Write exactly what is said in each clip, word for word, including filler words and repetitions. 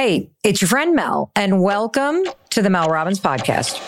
Hey, it's your friend Mel, and welcome to the Mel Robbins Podcast.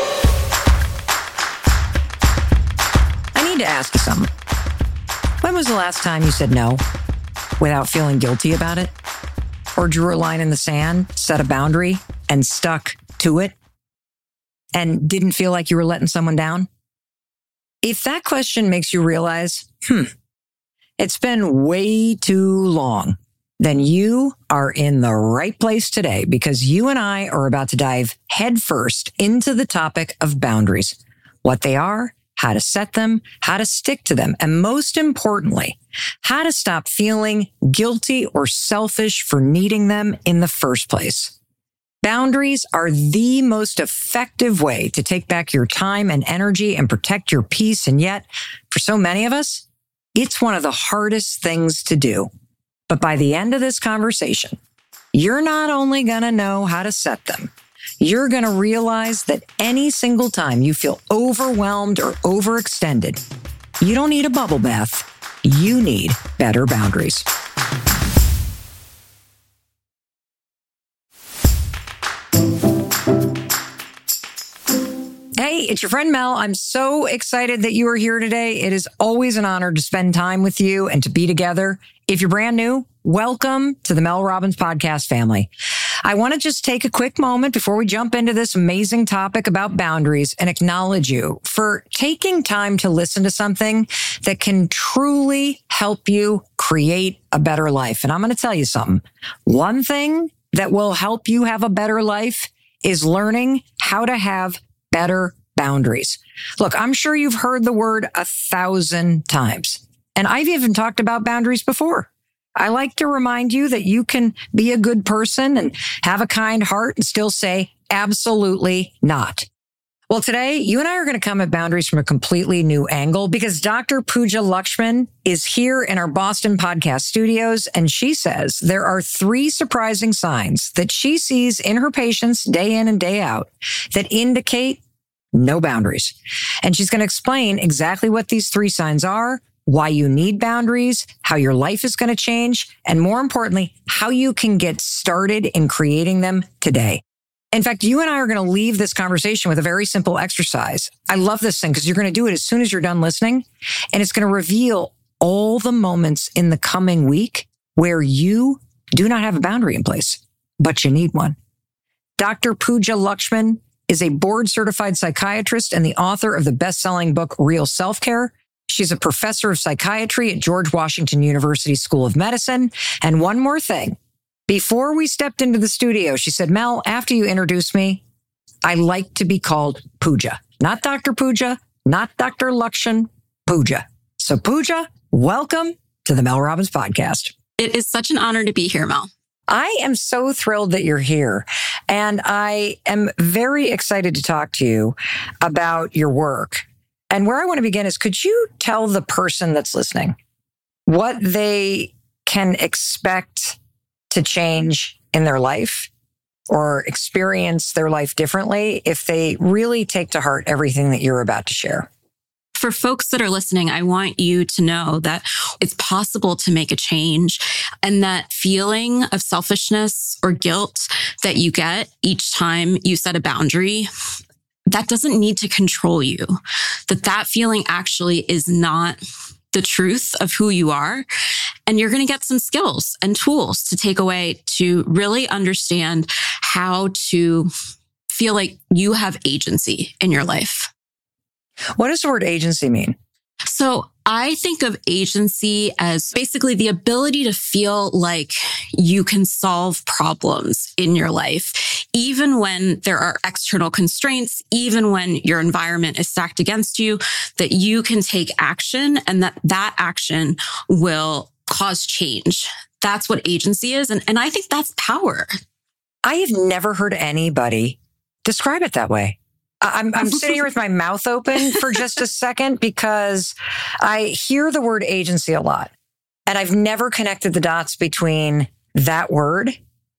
I need to ask you something. When was the last time you said no without feeling guilty about it? Or drew a line in the sand, set a boundary, and stuck to it? And didn't feel like you were letting someone down? If that question makes you realize, hmm, it's been way too long, then you are in the right place today, because you and I are about to dive headfirst into the topic of boundaries, what they are, how to set them, how to stick to them, and most importantly, how to stop feeling guilty or selfish for needing them in the first place. Boundaries are the most effective way to take back your time and energy and protect your peace. And yet, for so many of us, it's one of the hardest things to do. But by the end of this conversation, you're not only going to know how to set them, you're going to realize that any single time you feel overwhelmed or overextended, you don't need a bubble bath. You need better boundaries. Hey, it's your friend Mel. I'm so excited that you are here today. It is always an honor to spend time with you and to be together. If you're brand new, welcome to the Mel Robbins Podcast family. I want to just take a quick moment before we jump into this amazing topic about boundaries and acknowledge you for taking time to listen to something that can truly help you create a better life. And I'm going to tell you something. One thing that will help you have a better life is learning how to have better boundaries. Look, I'm sure you've heard the word a thousand times, and I've even talked about boundaries before. I like to remind you that you can be a good person and have a kind heart and still say absolutely not. Well, today, you and I are going to come at boundaries from a completely new angle, because Doctor Pooja Lakshman is here in our Boston podcast studios, and she says there are three surprising signs that she sees in her patients day in and day out that indicate no boundaries. And she's going to explain exactly what these three signs are, why you need boundaries, how your life is going to change, and more importantly, how you can get started in creating them today. In fact, you and I are going to leave this conversation with a very simple exercise. I love this thing because you're going to do it as soon as you're done listening, and it's going to reveal all the moments in the coming week where you do not have a boundary in place, but you need one. Doctor Pooja Lakshman is a board-certified psychiatrist and the author of the best-selling book, Real Self-Care. She's a professor of psychiatry at George Washington University School of Medicine. And one more thing. Before we stepped into the studio, she said, Mel, after you introduce me, I like to be called Pooja. Not Doctor Pooja, not Doctor Lakshman, Pooja. So Pooja, welcome to the Mel Robbins Podcast. It is such an honor to be here, Mel. I am so thrilled that you're here. And I am very excited to talk to you about your work. And where I want to begin is, could you tell the person that's listening what they can expect to change in their life or experience their life differently if they really take to heart everything that you're about to share? For folks that are listening, I want you to know that it's possible to make a change, and that feeling of selfishness or guilt that you get each time you set a boundary, that doesn't need to control you. That that feeling actually is not the truth of who you are. And you're going to get some skills and tools to take away to really understand how to feel like you have agency in your life. What does the word agency mean? So I think of agency as basically the ability to feel like you can solve problems in your life, even when there are external constraints, even when your environment is stacked against you, that you can take action and that that action will cause change. That's what agency is. And, and I think that's power. I have never heard anybody describe it that way. I'm, I'm sitting here with my mouth open for just a second because I hear the word agency a lot, and I've never connected the dots between that word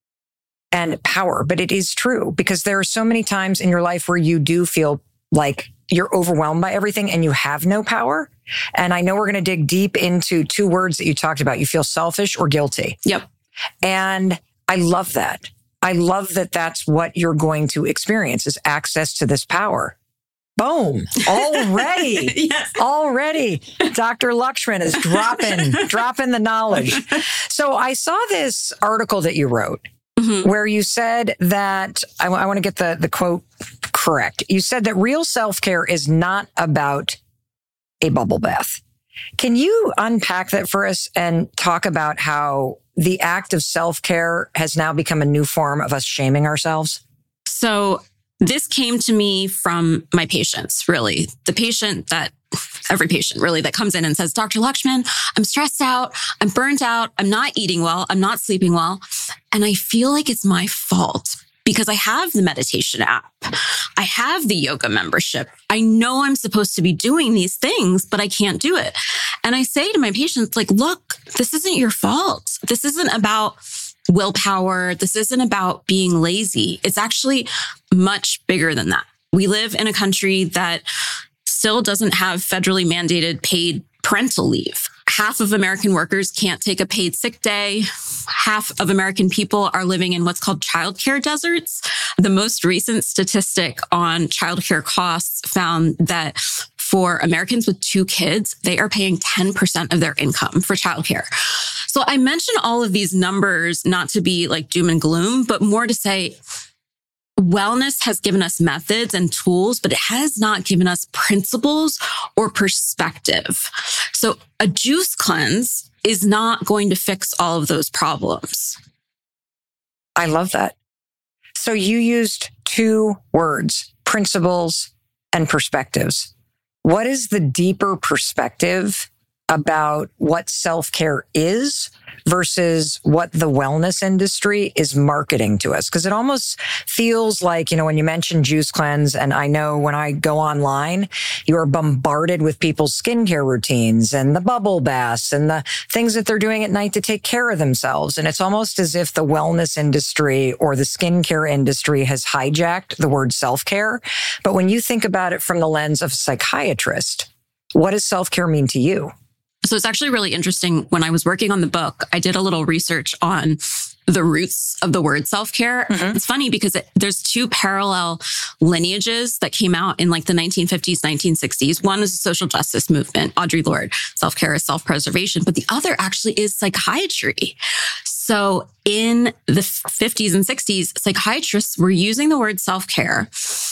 and power. But it is true, because there are so many times in your life where you do feel like you're overwhelmed by everything and you have no power. And I know we're going to dig deep into two words that you talked about. You feel selfish or guilty. Yep. And I love that. I love that that's what you're going to experience is access to this power. Boom. Already. Yes. Already. Doctor Lakshman is dropping, dropping the knowledge. So I saw this article that you wrote mm-hmm. where you said that, I, w- I want to get the, the quote correct. You said that real self-care is not about a bubble bath. Can you unpack that for us and talk about how the act of self-care has now become a new form of us shaming ourselves? So this came to me from my patients, really. The patient that, every patient really, that comes in and says, Doctor Lakshman, I'm stressed out, I'm burnt out, I'm not eating well, I'm not sleeping well. And I feel like it's my fault because I have the meditation app. I have the yoga membership. I know I'm supposed to be doing these things, but I can't do it. And I say to my patients, like, look, this isn't your fault. This isn't about willpower. This isn't about being lazy. It's actually much bigger than that. We live in a country that still doesn't have federally mandated paid parental leave. Half of American workers can't take a paid sick day. Half of American people are living in what's called childcare deserts. The most recent statistic on childcare costs found that for Americans with two kids, they are paying ten percent of their income for childcare. So I mention all of these numbers not to be like doom and gloom, but more to say wellness has given us methods and tools, but it has not given us principles or perspective. So a juice cleanse is not going to fix all of those problems. I love that. So you used two words, principles and perspectives. What is the deeper perspective about what self-care is versus what the wellness industry is marketing to us? Because it almost feels like, you know, when you mention juice cleanse, and I know when I go online, you are bombarded with people's skincare routines and the bubble baths and the things that they're doing at night to take care of themselves. And it's almost as if the wellness industry or the skincare industry has hijacked the word self-care. But when you think about it from the lens of a psychiatrist, what does self-care mean to you? So it's actually really interesting. When I was working on the book, I did a little research on the roots of the word self-care. Mm-hmm. It's funny because it, there's two parallel lineages that came out in like the nineteen fifties, nineteen sixties. One is the social justice movement, Audre Lorde, self-care is self-preservation, but the other actually is psychiatry. So in the fifties and sixties, psychiatrists were using the word self-care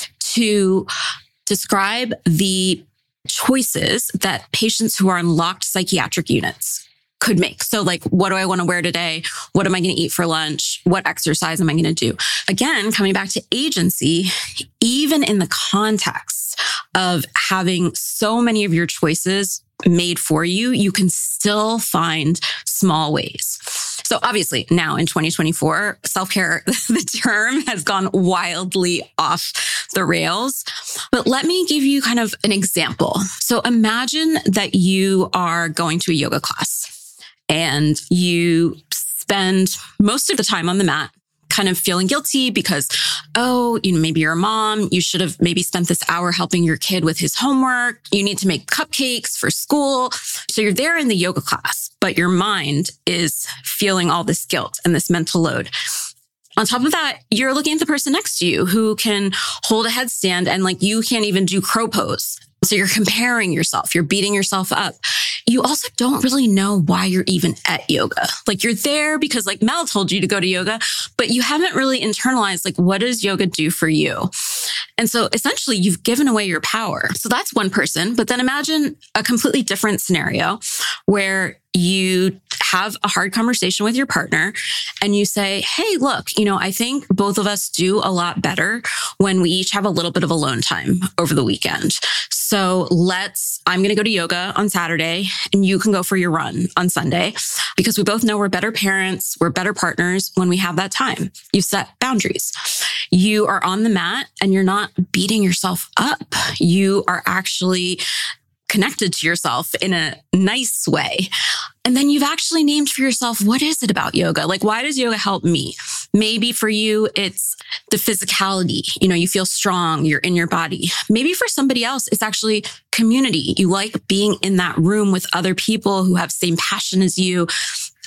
to describe the choices that patients who are in locked psychiatric units could make. So like, what do I want to wear today? What am I going to eat for lunch? What exercise am I going to do? Again, coming back to agency, even in the context of having so many of your choices made for you, you can still find small ways. So obviously now in twenty twenty-four, self-care, the term has gone wildly off the rails. But let me give you kind of an example. So imagine that you are going to a yoga class and you spend most of the time on the mat kind of feeling guilty because, oh, you know, maybe you're a mom. You should have maybe spent this hour helping your kid with his homework. You need to make cupcakes for school. So you're there in the yoga class, but your mind is feeling all this guilt and this mental load. On top of that, you're looking at the person next to you who can hold a headstand and like you can't even do crow pose. So you're comparing yourself, you're beating yourself up. You also don't really know why you're even at yoga. Like you're there because like Mel told you to go to yoga, but you haven't really internalized like, what does yoga do for you? And so essentially you've given away your power. So that's one person. But then imagine a completely different scenario where you have a hard conversation with your partner and you say, hey, look, you know, I think both of us do a lot better when we each have a little bit of alone time over the weekend. So let's, I'm going to go to yoga on Saturday and you can go for your run on Sunday because we both know we're better parents, we're better partners when we have that time. You set boundaries. You are on the mat and you're not beating yourself up. You are actually connected to yourself in a nice way. And then you've actually named for yourself, what is it about yoga? Like, why does yoga help me? Maybe for you, it's the physicality. You know, you feel strong, you're in your body. Maybe for somebody else, it's actually community. You like being in that room with other people who have same passion as you.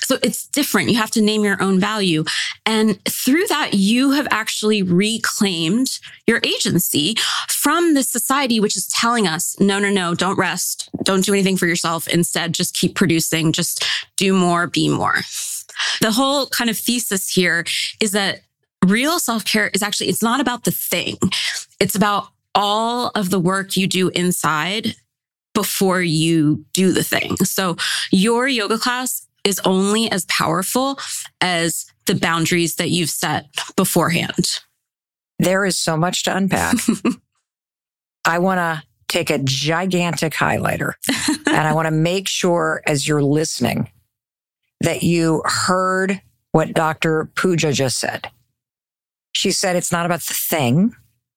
So it's different. You have to name your own value. And through that, you have actually reclaimed your agency from this society, which is telling us, no, no, no, don't rest. Don't do anything for yourself. Instead, just keep producing, just do more, be more. The whole kind of thesis here is that real self-care is actually, it's not about the thing. It's about all of the work you do inside before you do the thing. So your yoga class is only as powerful as the boundaries that you've set beforehand. There is so much to unpack. I want to take a gigantic highlighter and I want to make sure as you're listening that you heard what Doctor Pooja just said. She said it's not about the thing.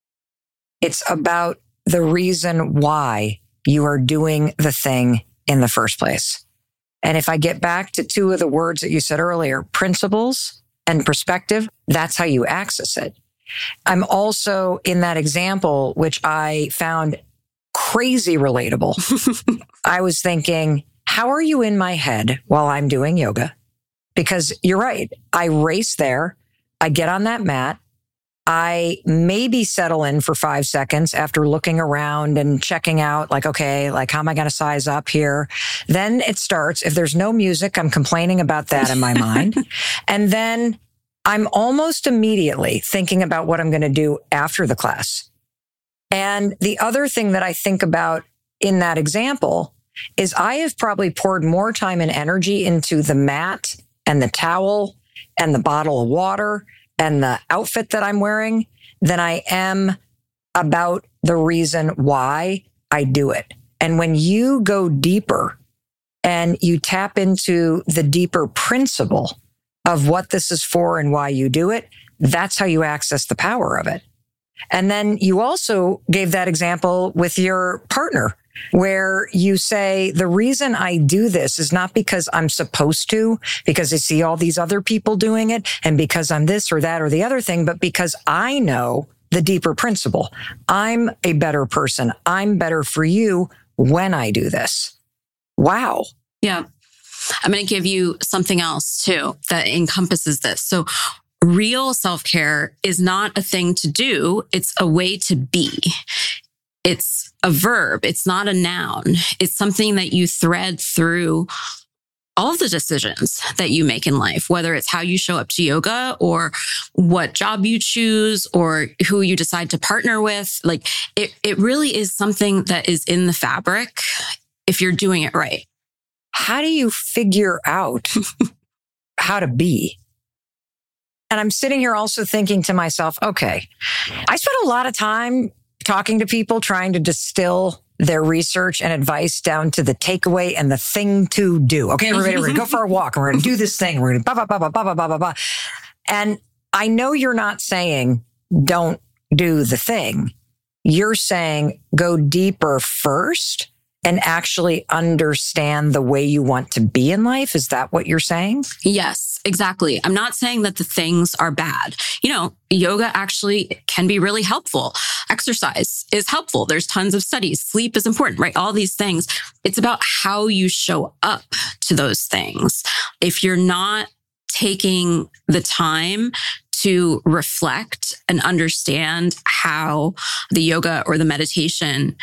It's about the reason why you are doing the thing in the first place. And if I get back to two of the words that you said earlier, principles and perspective, that's how you access it. I'm also in that example, which I found crazy relatable. I was thinking, how are you in my head while I'm doing yoga? Because you're right. I race there. I get on that mat. I maybe settle in for five seconds after looking around and checking out, like, okay, like, how am I going to size up here? Then it starts. If there's no music, I'm complaining about that in my mind. And then I'm almost immediately thinking about what I'm going to do after the class. And the other thing that I think about in that example is I have probably poured more time and energy into the mat and the towel and the bottle of water and the outfit that I'm wearing than I am about the reason why I do it. And when you go deeper and you tap into the deeper principle of what this is for and why you do it, that's how you access the power of it. And then you also gave that example with your partner, where you say, the reason I do this is not because I'm supposed to, because I see all these other people doing it, and because I'm this or that or the other thing, but because I know the deeper principle. I'm a better person. I'm better for you when I do this. Wow. Yeah. I'm going to give you something else too that encompasses this. So real self-care is not a thing to do. It's a way to be. It's a verb. It's not a noun. It's something that you thread through all of the decisions that you make in life, whether it's how you show up to yoga or what job you choose or who you decide to partner with. Like it, it really is something that is in the fabric if you're doing it right. How do you figure out how to be? And I'm sitting here also thinking to myself, okay, I spent a lot of time talking to people, trying to distill their research and advice down to the takeaway and the thing to do. Okay, everybody, we're going to go for a walk and we're going to do this thing. We're going to blah, blah, blah, blah, blah, blah, blah, blah. And I know you're not saying don't do the thing. You're saying go deeper first and actually understand the way you want to be in life. Is that what you're saying? Yes, exactly. I'm not saying that the things are bad. You know, yoga actually can be really helpful. Exercise is helpful. There's tons of studies. Sleep is important, right? All these things. It's about how you show up to those things. If you're not taking the time to reflect and understand how the yoga or the meditation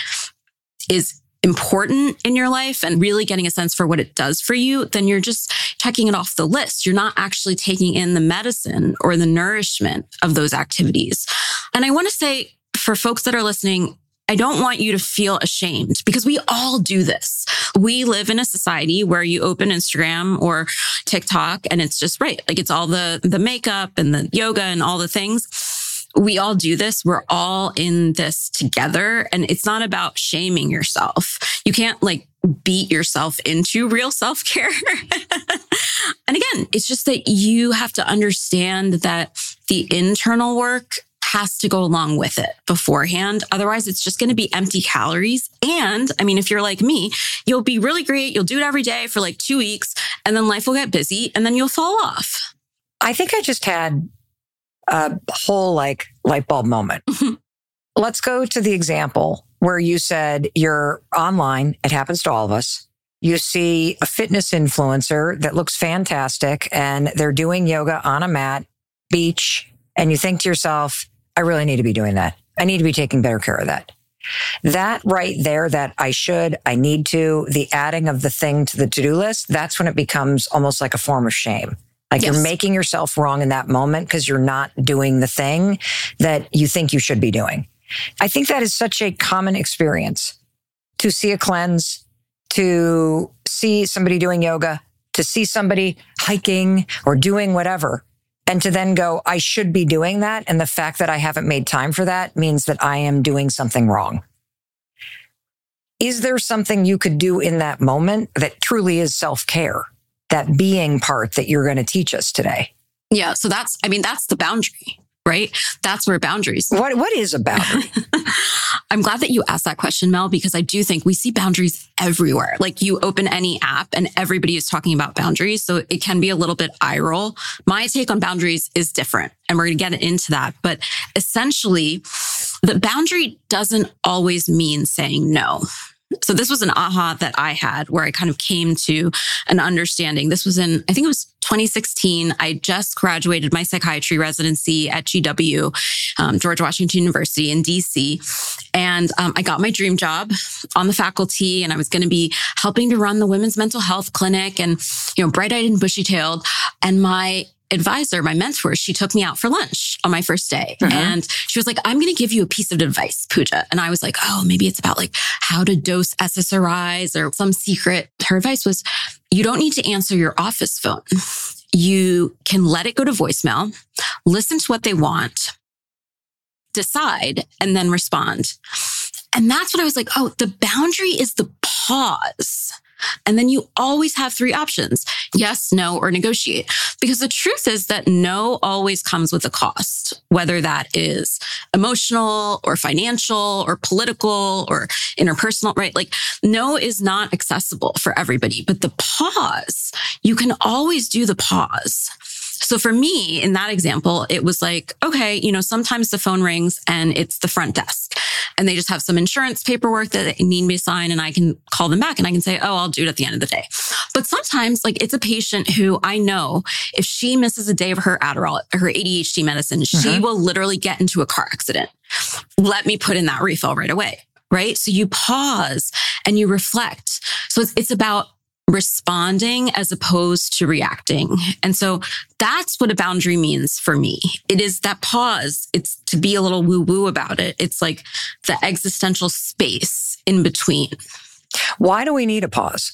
is important in your life and really getting a sense for what it does for you, then you're just checking it off the list. You're not actually taking in the medicine or the nourishment of those activities. And I want to say for folks that are listening, I don't want you to feel ashamed because we all do this. We live in a society where you open Instagram or TikTok and it's just right. Like it's all the, the makeup and the yoga and all the things. We all do this. We're all in this together. And it's not about shaming yourself. You can't like beat yourself into real self-care. And again, it's just that you have to understand that the internal work has to go along with it beforehand. Otherwise, it's just going to be empty calories. And I mean, if you're like me, you'll be really great. You'll do it every day for like two weeks and then life will get busy and then you'll fall off. I think I just had a whole like light bulb moment. Let's go to the example where you said you're online. It happens to all of us. you see a fitness influencer that looks fantastic and they're doing yoga on a mat, beach, and you think to yourself, I really need to be doing that. I need to be taking better care of that. That right there, that I should, I need to, the adding of the thing to the to-do list, that's when it becomes almost like a form of shame. Like yes. You're making yourself wrong in that moment because you're not doing the thing that you think you should be doing. I think that is such a common experience to see a cleanse, to see somebody doing yoga, to see somebody hiking or doing whatever, and to then go, I should be doing that. And the fact that I haven't made time for that means that I am doing something wrong. Is there something you could do in that moment that truly is self-care? That being part that you're going to teach us today? Yeah. So that's, I mean, that's the boundary, right? That's where boundaries. What, what is a boundary? I'm glad that you asked that question, Mel, because I do think we see boundaries everywhere. Like you open any app and everybody is talking about boundaries. So it can be a little bit eye roll. My take on boundaries is different and we're going to get into that. But essentially, the boundary doesn't always mean saying no. So this was an aha that I had where I kind of came to an understanding. This was in, I think it was twenty sixteen. I just graduated my psychiatry residency at G W, um, George Washington University in D C. And um, I got my dream job on the faculty and I was going to be helping to run the women's mental health clinic and, you know, bright-eyed and bushy-tailed. And my advisor, my mentor, she took me out for lunch on my first day. Uh-huh. And she was like, I'm going to give you a piece of advice, Pooja. And I was like, oh, maybe it's about like how to dose S S R Is or some secret. Her advice was, you don't need to answer your office phone. You can let it go to voicemail, listen to what they want, decide, and then respond. And that's what I was like, oh, the boundary is the pause. And then you always have three options: yes, no, or negotiate. Because the truth is that no always comes with a cost, whether that is emotional or financial or political or interpersonal, right? Like no is not accessible for everybody, but the pause, you can always do the pause. So for me, in that example, it was like, okay, you know, sometimes the phone rings and it's the front desk and they just have some insurance paperwork that they need me to sign and I can call them back and I can say, oh, I'll do it at the end of the day. But sometimes like it's a patient who I know if she misses a day of her Adderall, her A D H D medicine, mm-hmm. she will literally get into a car accident. Let me put in that refill right away, right? So you pause and you reflect. So it's, it's about responding as opposed to reacting. And so that's what a boundary means for me. It is that pause. It's to be a little woo-woo about it. It's like the existential space in between. Why do we need a pause?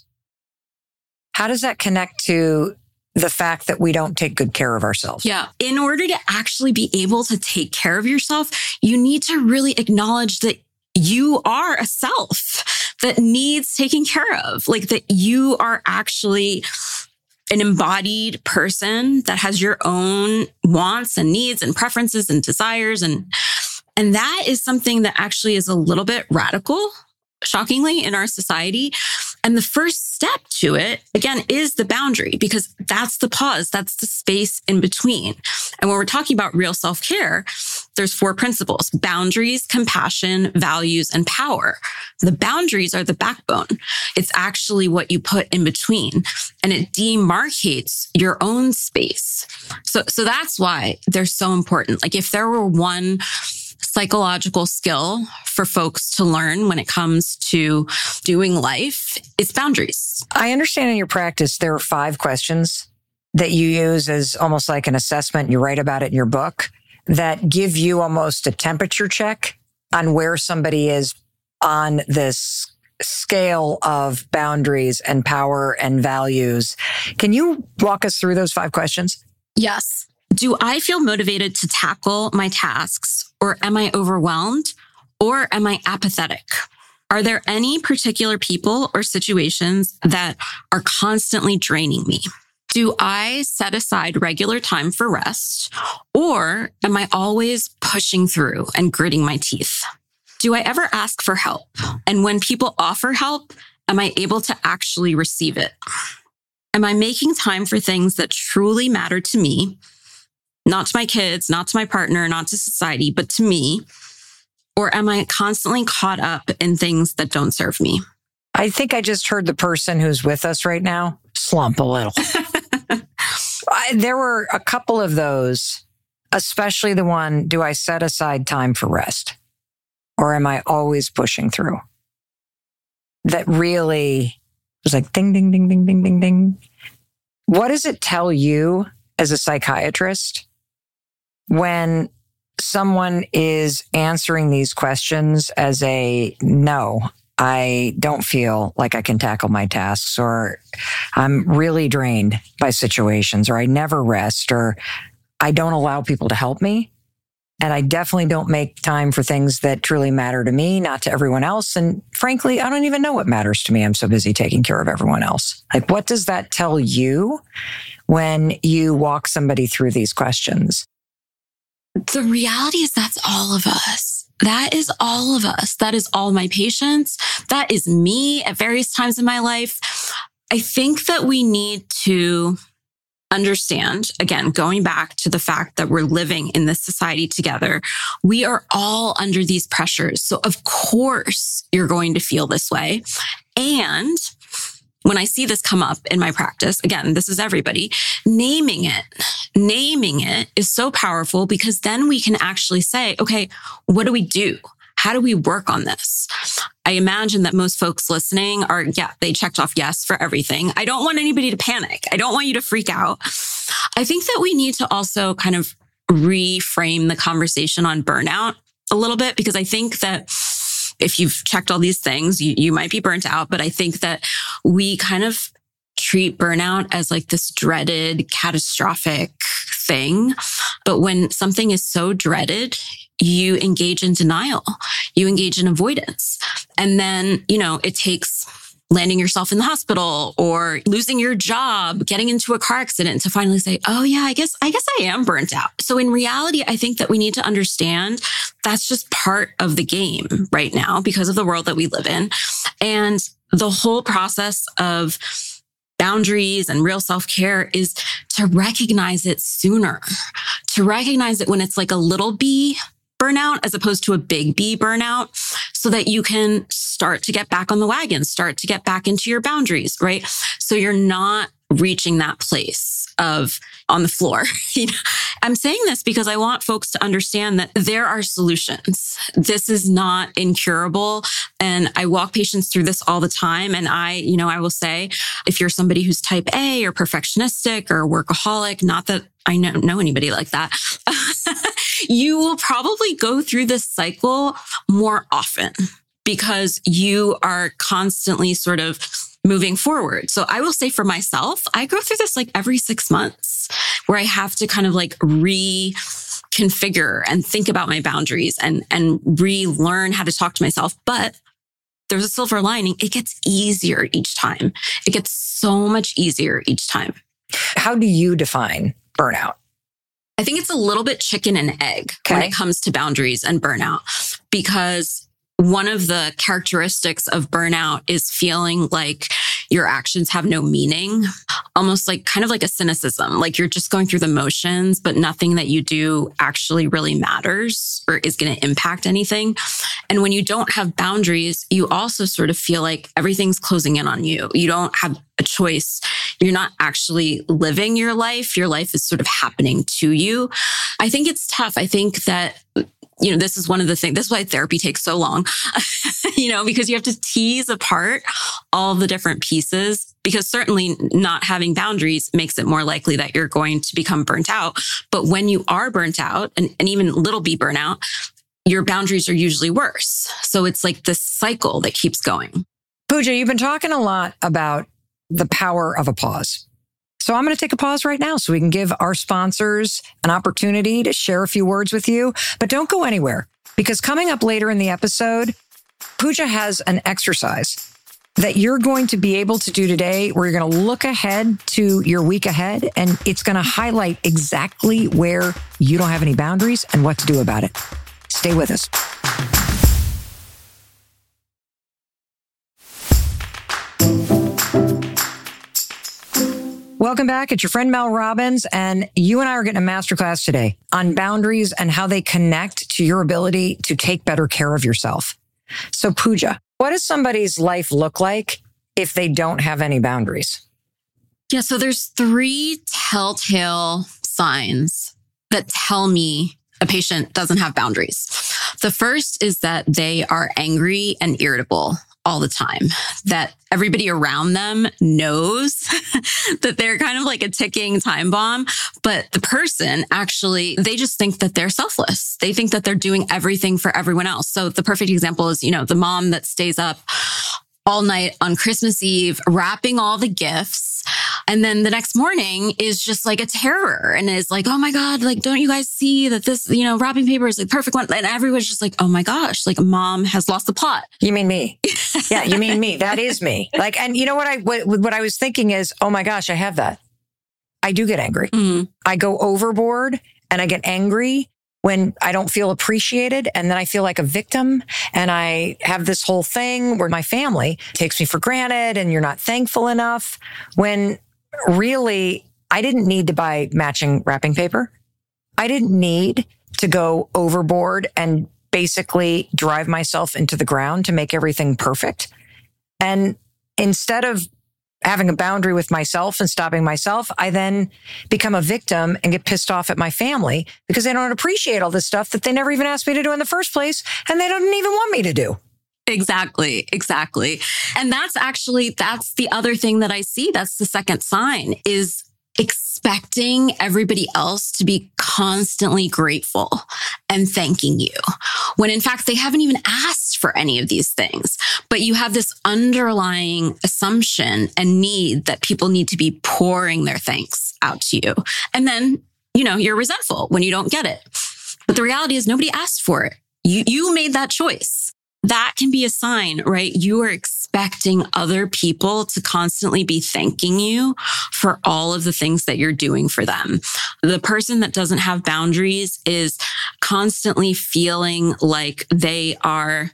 How does that connect to the fact that we don't take good care of ourselves? Yeah. In order to actually be able to take care of yourself, you need to really acknowledge that you are a self that needs taking care of, like that you are actually an embodied person that has your own wants and needs and preferences and desires. And, and that is something that actually is a little bit radical, shockingly, in our society. And the first step to it, again, is the boundary, because that's the pause. That's the space in between. And when we're talking about real self-care, there's four principles: boundaries, compassion, values, and power. The boundaries are the backbone. It's actually what you put in between, and it demarcates your own space. So, so that's why they're so important. Like if there were one psychological skill for folks to learn when it comes to doing life, it's boundaries. I understand in your practice, there are five questions that you use as almost like an assessment. You write about it in your book that give you almost a temperature check on where somebody is on this scale of boundaries and power and values. Can you walk us through those five questions? Yes. Do I feel motivated to tackle my tasks, or am I overwhelmed, or am I apathetic? Are there any particular people or situations that are constantly draining me? Do I set aside regular time for rest, or am I always pushing through and gritting my teeth? Do I ever ask for help? And when people offer help, am I able to actually receive it? Am I making time for things that truly matter to me? Not to my kids, not to my partner, not to society, but to me? Or am I constantly caught up in things that don't serve me? I think I just heard the person who's with us right now slump a little. I, there were a couple of those, especially the one, do I set aside time for rest? Or am I always pushing through? That really was like ding, ding, ding, ding, ding, ding, ding. What does it tell you as a psychiatrist when someone is answering these questions as a no, I don't feel like I can tackle my tasks, or I'm really drained by situations, or I never rest, or I don't allow people to help me. And I definitely don't make time for things that truly matter to me, not to everyone else. And frankly, I don't even know what matters to me. I'm so busy taking care of everyone else. Like, what does that tell you when you walk somebody through these questions? The reality is that's all of us. That is all of us. That is all my patients. That is me at various times in my life. I think that we need to understand, again, going back to the fact that we're living in this society together, we are all under these pressures. So of course you're going to feel this way. And when I see this come up in my practice, again, this is everybody, naming it, naming it is so powerful, because then we can actually say, okay, what do we do? How do we work on this? I imagine that most folks listening are, yeah, they checked off yes for everything. I don't want anybody to panic. I don't want you to freak out. I think that we need to also kind of reframe the conversation on burnout a little bit, because I think that if you've checked all these things, you, you might be burnt out. But I think that we kind of treat burnout as like this dreaded, catastrophic thing. But when something is so dreaded, you engage in denial, you engage in avoidance. And then, you know, it takes landing yourself in the hospital or losing your job, getting into a car accident to finally say, oh yeah, I guess, I guess I am burnt out. So in reality, I think that we need to understand that's just part of the game right now because of the world that we live in. And the whole process of boundaries and real self-care is to recognize it sooner, to recognize it when it's like a little B burnout as opposed to a big B burnout, so that you can start to get back on the wagon, start to get back into your boundaries, right? So you're not reaching that place of on the floor. I'm saying this because I want folks to understand that there are solutions. This is not incurable. And I walk patients through this all the time. And I, you know, I will say, if you're somebody who's type A or perfectionistic or workaholic, not that I know, know anybody like that, you will probably go through this cycle more often because you are constantly sort of moving forward. So I will say for myself, I go through this like every six months where I have to kind of like reconfigure and think about my boundaries and, and relearn how to talk to myself. But there's a silver lining. It gets easier each time. It gets so much easier each time. How do you define burnout? I think it's a little bit chicken and egg okay. when it comes to boundaries and burnout, because one of the characteristics of burnout is feeling like your actions have no meaning, almost like kind of like a cynicism, like you're just going through the motions, but nothing that you do actually really matters or is going to impact anything. And when you don't have boundaries, you also sort of feel like everything's closing in on you. You don't have a choice. You're not actually living your life. Your life is sort of happening to you. I think it's tough. I think that you know, this is one of the things, this is why therapy takes so long, you know, because you have to tease apart all the different pieces, because certainly not having boundaries makes it more likely that you're going to become burnt out. But when you are burnt out, and, and even little b burnout, your boundaries are usually worse. So it's like this cycle that keeps going. Pooja, you've been talking a lot about the power of a pause. So I'm going to take a pause right now so we can give our sponsors an opportunity to share a few words with you. But don't go anywhere, because coming up later in the episode, Pooja has an exercise that you're going to be able to do today where you're going to look ahead to your week ahead, and it's going to highlight exactly where you don't have any boundaries and what to do about it. Stay with us. Welcome back. It's your friend Mel Robbins, and you and I are getting a masterclass today on boundaries and how they connect to your ability to take better care of yourself. So Pooja, What does somebody's life look like if they don't have any boundaries? Yeah, so there's three telltale signs that tell me a patient doesn't have boundaries. The first is that they are angry and irritable all the time, that everybody around them knows that they're kind of like a ticking time bomb, but the person actually, they just think that they're selfless. They think that they're doing everything for everyone else. So the perfect example is, you know, the mom that stays up all night on Christmas Eve, wrapping all the gifts. And then the next morning is just like a terror and is like, oh my God, like, don't you guys see that this, you know, wrapping paper is like perfect one. And everyone's just like, oh my gosh, like mom has lost the plot. You mean me? Yeah, you mean me. That is me. Like, and you know what I, what, what I was thinking is, oh my gosh, I have that. I do get angry. Mm-hmm. I go overboard and I get angry when I don't feel appreciated. And then I feel like a victim. And I have this whole thing where my family takes me for granted and you're not thankful enough, when really I didn't need to buy matching wrapping paper. I didn't need to go overboard and basically drive myself into the ground to make everything perfect. And instead of having a boundary with myself and stopping myself, I then become a victim and get pissed off at my family because they don't appreciate all this stuff that they never even asked me to do in the first place. And they don't even want me to do. Exactly. Exactly. And that's actually, that's the other thing that I see. That's the second sign, is expecting everybody else to be constantly grateful and thanking you, when in fact, they haven't even asked for any of these things. But you have this underlying assumption and need that people need to be pouring their thanks out to you. And then, you know, you're resentful when you don't get it. But the reality is nobody asked for it. You, you made that choice. That can be a sign, right? You are expecting other people to constantly be thanking you for all of the things that you're doing for them. The person that doesn't have boundaries is constantly feeling like they are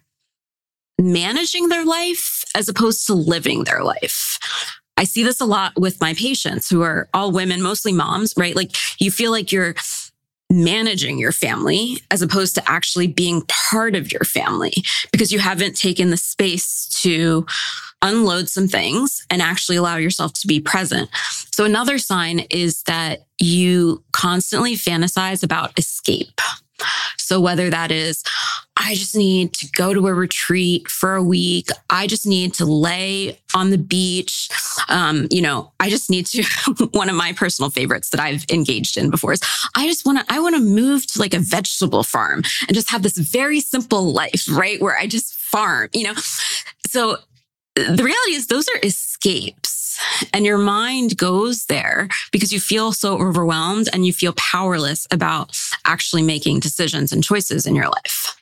managing their life as opposed to living their life. I see this a lot with my patients who are all women, mostly moms, right? Like you feel like you're managing your family as opposed to actually being part of your family because you haven't taken the space to unload some things and actually allow yourself to be present. So another sign is that you constantly fantasize about escape. So whether that is, I just need to go to a retreat for a week. I just need to lay on the beach. Um, you know, I just need to, one of my personal favorites that I've engaged in before is, I just want to, I want to move to like a vegetable farm and just have this very simple life, right? Where I just farm, you know? So the reality is those are escapes. And your mind goes there because you feel so overwhelmed and you feel powerless about actually making decisions and choices in your life.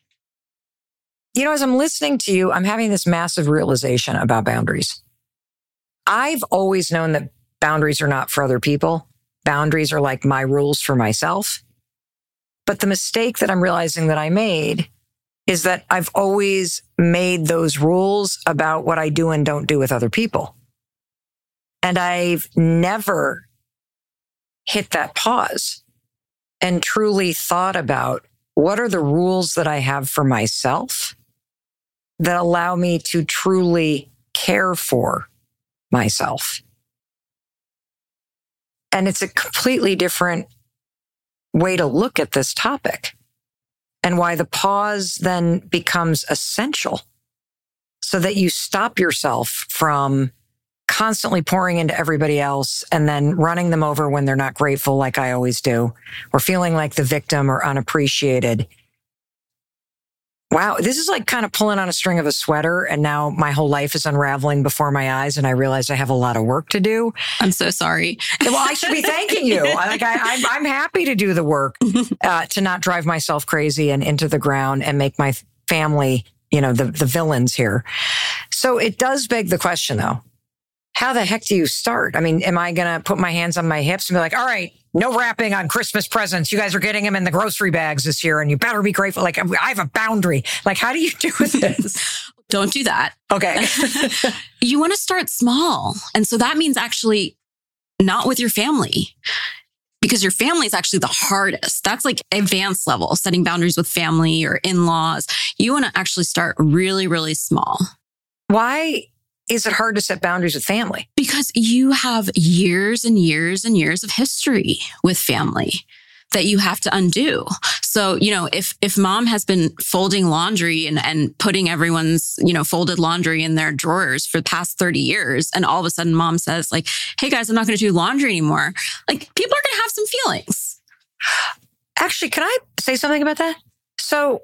You know, as I'm listening to you, I'm having this massive realization about boundaries. I've always known that boundaries are not for other people. Boundaries are like my rules for myself. But the mistake that I'm realizing that I made is that I've always made those rules about what I do and don't do with other people. And I've never hit that pause and truly thought about what are the rules that I have for myself that allow me to truly care for myself. And it's a completely different way to look at this topic, and why the pause then becomes essential so that you stop yourself from constantly pouring into everybody else and then running them over when they're not grateful, like I always do, or feeling like the victim or unappreciated. Wow, this is like kind of pulling on a string of a sweater, and now my whole life is unraveling before my eyes, and I realize I have a lot of work to do. I'm so sorry. Well, I should be thanking you. Like I, I'm, I'm happy to do the work uh, to not drive myself crazy and into the ground and make my family, you know, the the villains here. So it does beg the question, though. How the heck do you start? I mean, am I going to put my hands on my hips and be like, all right, no wrapping on Christmas presents. You guys are getting them in the grocery bags this year and you better be grateful. Like, I have a boundary. Like, how do you do this? Don't do that. Okay. You want to start small. And so that means actually not with your family, because your family is actually the hardest. That's like advanced level, setting boundaries with family or in-laws. You want to actually start really, really small. Why is it hard to set boundaries with family? Because you have years and years and years of history with family that you have to undo. So, you know, if if mom has been folding laundry and, and putting everyone's, you know, folded laundry in their drawers for the past thirty years, and all of a sudden mom says like, hey guys, I'm not going to do laundry anymore. Like, people are going to have some feelings. Actually, can I say something about that? So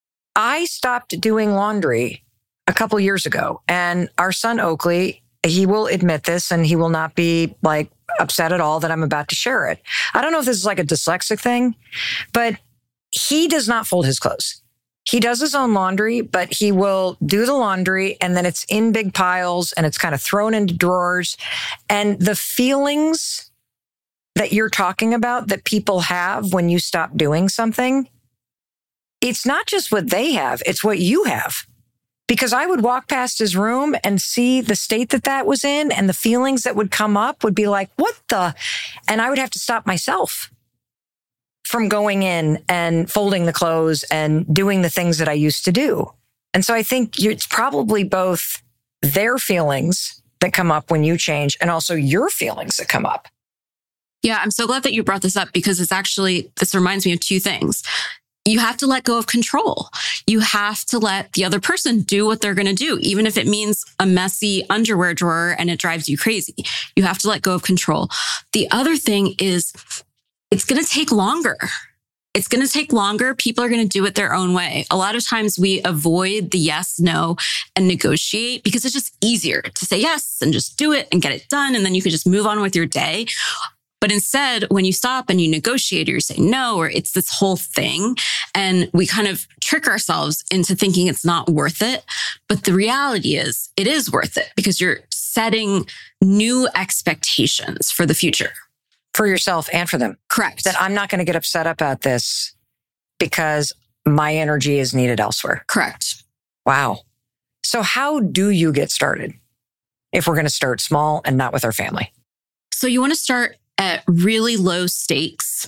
I stopped doing laundry a couple years ago, and our son Oakley, he will admit this, and he will not be like upset at all that I'm about to share it. I don't know if this is like a dyslexic thing, but he does not fold his clothes. He does his own laundry, but he will do the laundry and then it's in big piles and it's kind of thrown into drawers. And the feelings that you're talking about that people have when you stop doing something, it's not just what they have, it's what you have. Because I would walk past his room and see the state that that was in, and the feelings that would come up would be like, what the? And I would have to stop myself from going in and folding the clothes and doing the things that I used to do. And so I think it's probably both their feelings that come up when you change and also your feelings that come up. Yeah, I'm so glad that you brought this up, because it's actually, this reminds me of two things. You have to let go of control. You have to let the other person do what they're going to do, even if it means a messy underwear drawer and it drives you crazy. You have to let go of control. The other thing is, it's going to take longer. It's going to take longer. People are going to do it their own way. A lot of times we avoid the yes, no, and negotiate because it's just easier to say yes and just do it and get it done. And then you can just move on with your day. But instead, when you stop and you negotiate or you say no, or it's this whole thing, and we kind of trick ourselves into thinking it's not worth it. But the reality is it is worth it, because you're setting new expectations for the future. For yourself and for them. Correct. That I'm not going to get upset about this because my energy is needed elsewhere. Correct. Wow. So how do you get started if we're going to start small and not with our family? So you want to start at really low stakes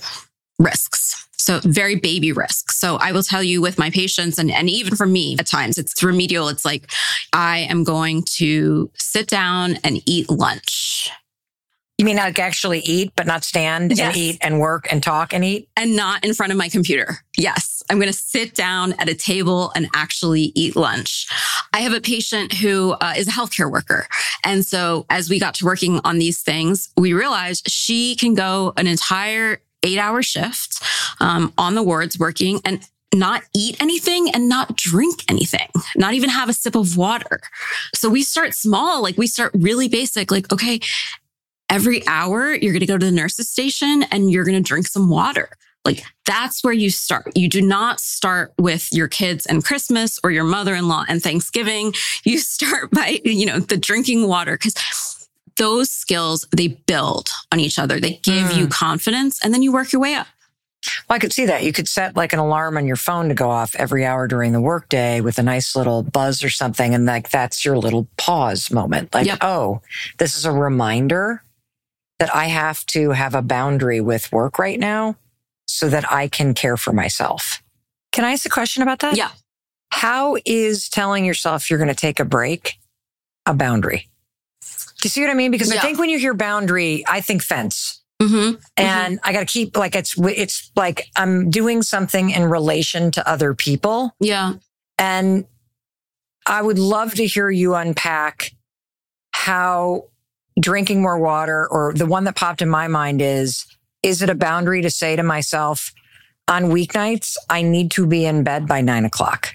risks. So very baby risks. So I will tell you with my patients, and, and even for me at times, it's remedial. It's like, I am going to sit down and eat lunch. You mean like actually eat, but not stand Yes. and eat and work and talk and eat? And not in front of my computer. Yes. I'm going to sit down at a table and actually eat lunch. I have a patient who uh, is a healthcare worker. And so as we got to working on these things, we realized she can go an entire eight hour shift um, on the wards working and not eat anything and not drink anything, not even have a sip of water. So we start small, like we start really basic, like, okay, every hour, you're going to go to the nurse's station and you're going to drink some water. Like, that's where you start. You do not start with your kids and Christmas or your mother-in-law and Thanksgiving. You start by, you know, the drinking water, because those skills, they build on each other. They give mm. you confidence, and then you work your way up. Well, I could see that. You could set like an alarm on your phone to go off every hour during the workday with a nice little buzz or something. And like, that's your little pause moment. Like, yep. oh, this is a reminder that I have to have a boundary with work right now so that I can care for myself. Can I ask a question about that? Yeah. How is telling yourself you're going to take a break a boundary? Do you see what I mean? Because yeah. I think when you hear boundary, I think fence. Mm-hmm. And mm-hmm. I got to keep like, it's, it's like I'm doing something in relation to other people. Yeah. And I would love to hear you unpack how drinking more water, or the one that popped in my mind is, is it a boundary to say to myself, on weeknights, I need to be in bed by nine o'clock?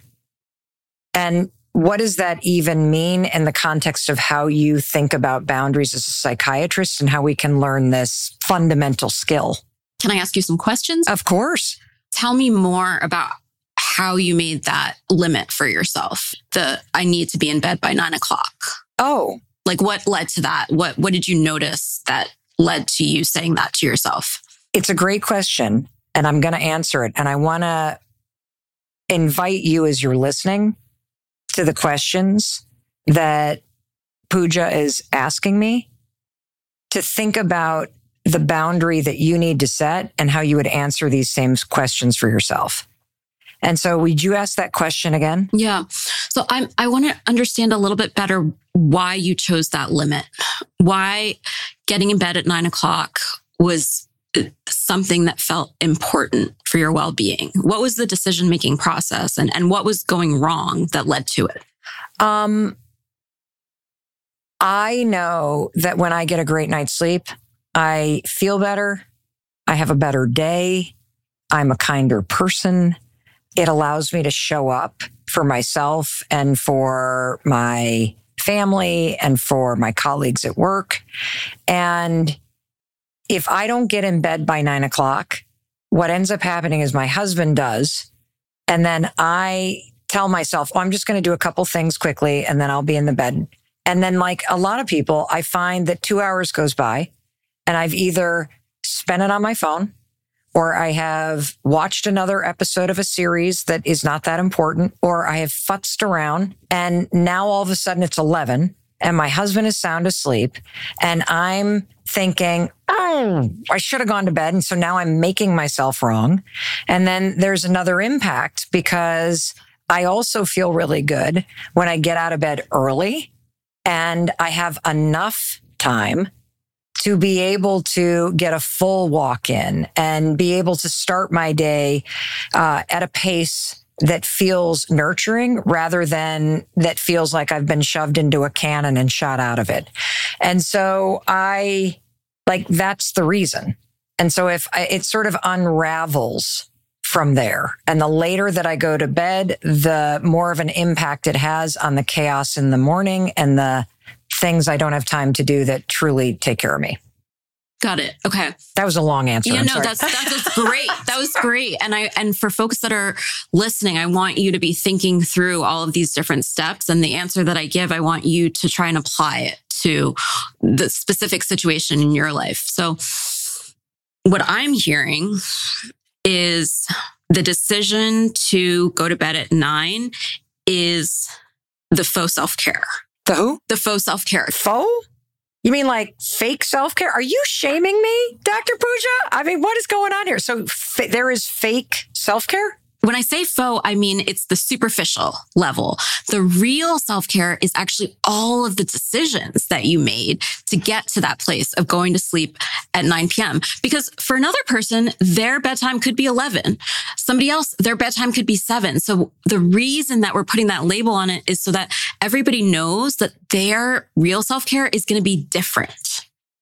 And what does that even mean in the context of how you think about boundaries as a psychiatrist and how we can learn this fundamental skill? Can I ask you some questions? Of course. Tell me more about how you made that limit for yourself. The, I need to be in bed by nine o'clock. Oh, Like, what led to that? What what did you notice that led to you saying that to yourself? It's a great question, and I'm going to answer it. And I want to invite you, as you're listening, to the questions that Pooja is asking me, to think about the boundary that you need to set and how you would answer these same questions for yourself. And so would you ask that question again? Yeah. So I'm, I want to understand a little bit better why you chose that limit. Why getting in bed at nine o'clock was something that felt important for your well-being. What was the decision-making process, and, and what was going wrong that led to it? Um, I know that when I get a great night's sleep, I feel better. I have a better day. I'm a kinder person. It allows me to show up for myself and for my family and for my colleagues at work. And if I don't get in bed by nine o'clock, what ends up happening is my husband does. And then I tell myself, oh, I'm just going to do a couple things quickly and then I'll be in the bed. And then like a lot of people, I find that two hours goes by and I've either spent it on my phone or I have watched another episode of a series that is not that important, or I have futzed around and now all of a sudden it's eleven and my husband is sound asleep and I'm thinking, oh, I should have gone to bed. And so now I'm making myself wrong. And then there's another impact because I also feel really good when I get out of bed early and I have enough time to be able to get a full walk in and be able to start my day uh, at a pace that feels nurturing rather than that feels like I've been shoved into a cannon and shot out of it. And so I, like, that's the reason. And so if I, it sort of unravels from there, and the later that I go to bed, the more of an impact it has on the chaos in the morning and the things I don't have time to do that truly take care of me. Got it. Okay. That was a long answer. Yeah, I'm no, sorry. that's, that's great. That was great. And I, and for folks that are listening, I want you to be thinking through all of these different steps, and the answer that I give, I want you to try and apply it to the specific situation in your life. So what I'm hearing is the decision to go to bed at nine is the faux self-care. The who? The faux self-care. Faux? You mean like fake self-care? Are you shaming me, Doctor Pooja? I mean, what is going on here? So f- there is fake self-care? When I say faux, I mean it's the superficial level. The real self-care is actually all of the decisions that you made to get to that place of going to sleep at nine p.m. Because for another person, their bedtime could be eleven. Somebody else, their bedtime could be seven. So the reason that we're putting that label on it is so that everybody knows that their real self-care is going to be different.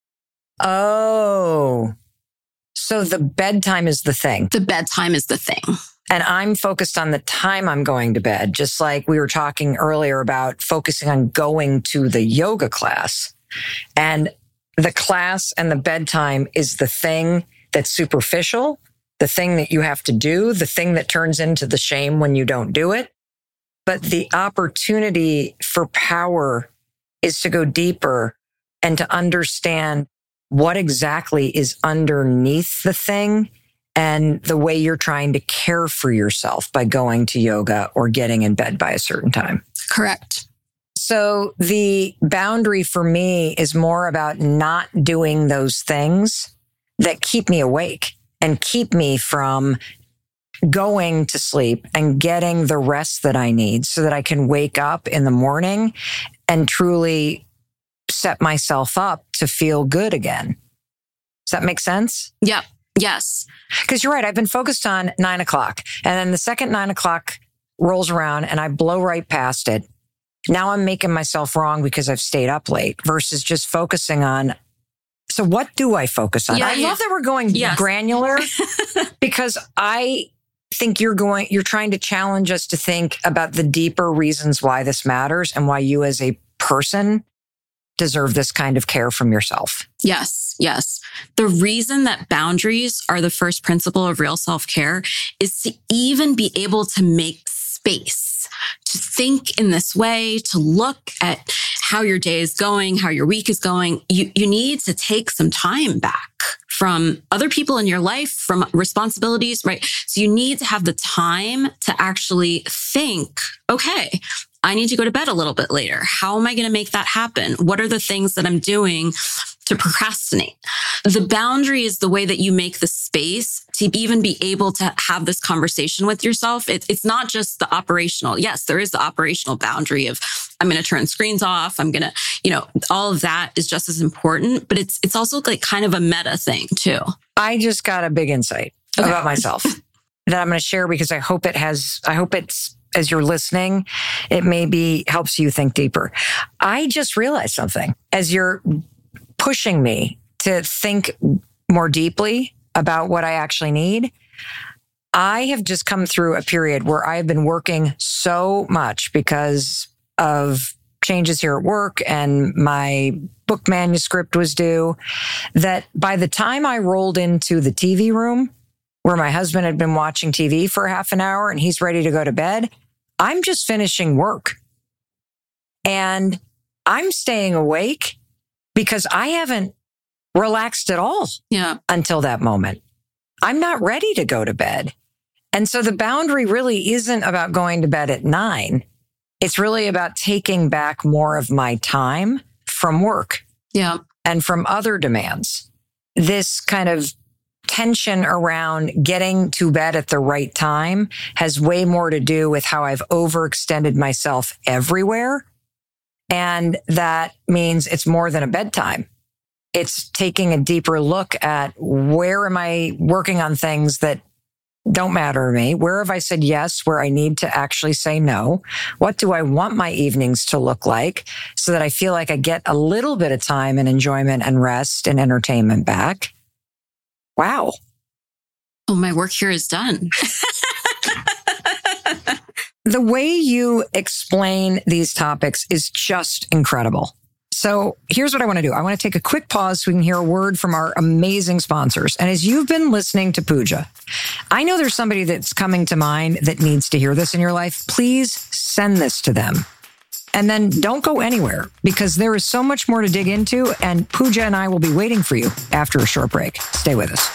Oh, so the bedtime is the thing. The bedtime is the thing. And I'm focused on the time I'm going to bed, just like we were talking earlier about focusing on going to the yoga class. And the class and the bedtime is the thing that's superficial, the thing that you have to do, the thing that turns into the shame when you don't do it. But the opportunity for power is to go deeper and to understand what exactly is underneath the thing and the way you're trying to care for yourself by going to yoga or getting in bed by a certain time. Correct. So the boundary for me is more about not doing those things that keep me awake and keep me from going to sleep and getting the rest that I need so that I can wake up in the morning and truly set myself up to feel good again. Does that make sense? Yep. Yes. Because you're right. I've been focused on nine o'clock. And then the second nine o'clock rolls around and I blow right past it. Now I'm making myself wrong because I've stayed up late versus just focusing on. So what do I focus on? Yeah, I yeah. love that we're going Yes. granular because I think you're going, you're trying to challenge us to think about the deeper reasons why this matters and why you as a person deserve this kind of care from yourself. Yes, yes. The reason that boundaries are the first principle of real self-care is to even be able to make space, to think in this way, to look at how your day is going, how your week is going. You, you need to take some time back from other people in your life, from responsibilities, right? So you need to have the time to actually think, okay, I need to go to bed a little bit later. How am I going to make that happen? What are the things that I'm doing to to procrastinate. The boundary is the way that you make the space to even be able to have this conversation with yourself. It, it's not just the operational. Yes, there is the operational boundary of I'm going to turn screens off. I'm going to, you know, all of that is just as important, but it's it's also like kind of a meta thing too. I just got a big insight Okay. about myself that I'm going to share because I hope it has, I hope it's, as you're listening, it maybe helps you think deeper. I just realized something as you're pushing me to think more deeply about what I actually need. I have just come through a period where I've been working so much because of changes here at work and my book manuscript was due that by the time I rolled into the T V room where my husband had been watching T V for half an hour and he's ready to go to bed, I'm just finishing work and I'm staying awake because I haven't relaxed at all Yeah. until that moment. I'm not ready to go to bed. And so the boundary really isn't about going to bed at nine. It's really about taking back more of my time from work Yeah. and from other demands. This kind of tension around getting to bed at the right time has way more to do with how I've overextended myself everywhere. And that means it's more than a bedtime. It's taking a deeper look at where am I working on things that don't matter to me? Where have I said yes, where I need to actually say no? What do I want my evenings to look like so that I feel like I get a little bit of time and enjoyment and rest and entertainment back? Wow. Oh, my work here is done. The way you explain these topics is just incredible. So here's what I want to do. I want to take a quick pause so we can hear a word from our amazing sponsors. And as you've been listening to Pooja, I know there's somebody that's coming to mind that needs to hear this in your life. Please send this to them. And then don't go anywhere because there is so much more to dig into. And Pooja and I will be waiting for you after a short break. Stay with us.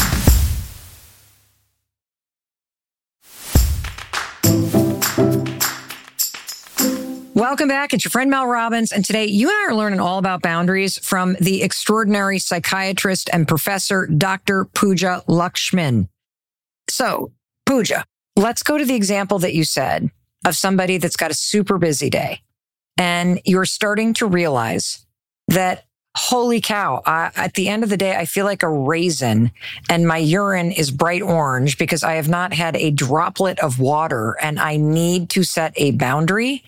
Welcome back. It's your friend Mel Robbins. And today you and I are learning all about boundaries from the extraordinary psychiatrist and professor, Doctor Pooja Lakshmin. So, Pooja, let's go to the example that you said of somebody that's got a super busy day. And you're starting to realize that, holy cow, I, at the end of the day, I feel like a raisin and my urine is bright orange because I have not had a droplet of water and I need to set a boundary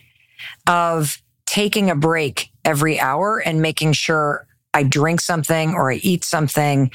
of taking a break every hour and making sure I drink something or I eat something.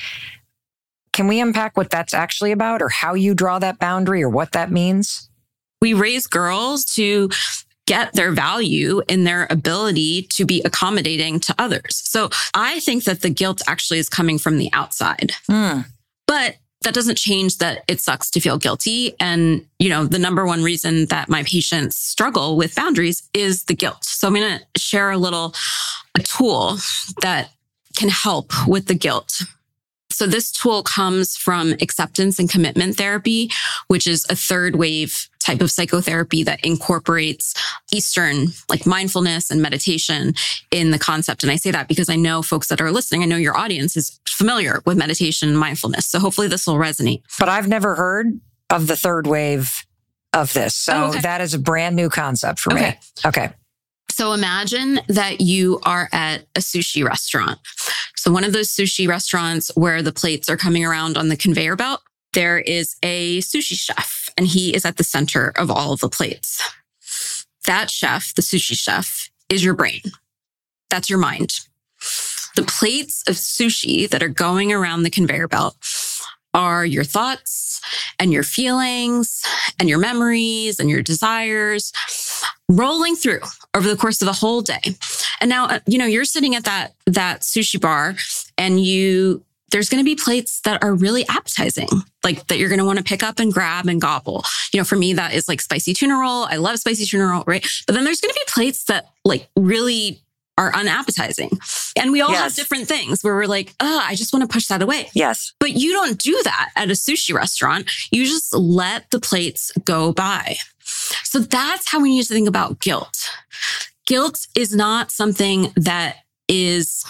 Can we unpack what that's actually about or how you draw that boundary or what that means? We raise girls to get their value in their ability to be accommodating to others. So I think that the guilt actually is coming from the outside. Mm. But that doesn't change that it sucks to feel guilty. And, you know, the number one reason that my patients struggle with boundaries is the guilt. So I'm going to share a little a tool that can help with the guilt. So this tool comes from acceptance and commitment therapy, which is a third wave type of psychotherapy that incorporates Eastern, like mindfulness and meditation in the concept. And I say that because I know folks that are listening, I know your audience is familiar with meditation and mindfulness. So hopefully this will resonate. But I've never heard of the third wave of this. So Oh, okay. that is a brand new concept for Okay. me. Okay. So imagine that you are at a sushi restaurant. So one of those sushi restaurants where the plates are coming around on the conveyor belt, there is a sushi chef and he is at the center of all of the plates. That chef, the sushi chef, is your brain. That's your mind. The plates of sushi that are going around the conveyor belt are your thoughts and your feelings and your memories and your desires rolling through over the course of the whole day. And now, you know, you're sitting at that, that sushi bar and you, there's going to be plates that are really appetizing, like that you're going to want to pick up and grab and gobble. You know, for me, that is like spicy tuna roll. I love spicy tuna roll, right? But then there's going to be plates that like really are unappetizing. And we all Yes. have different things where we're like, oh, I just want to push that away. Yes. But you don't do that at a sushi restaurant. You just let the plates go by. So that's how we need to think about guilt. Guilt is not something that is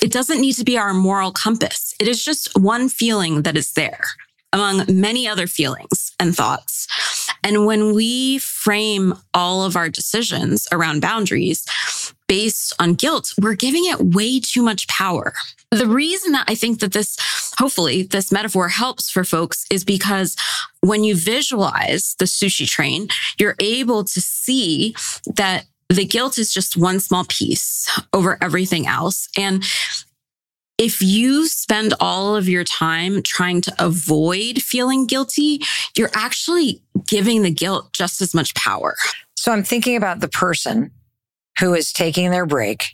It doesn't need to be our moral compass. It is just one feeling that is there among many other feelings and thoughts. And when we frame all of our decisions around boundaries based on guilt, we're giving it way too much power. The reason that I think that this, hopefully, this metaphor helps for folks is because when you visualize the sushi train, you're able to see that the guilt is just one small piece over everything else. And if you spend all of your time trying to avoid feeling guilty, you're actually giving the guilt just as much power. So I'm thinking about the person who is taking their break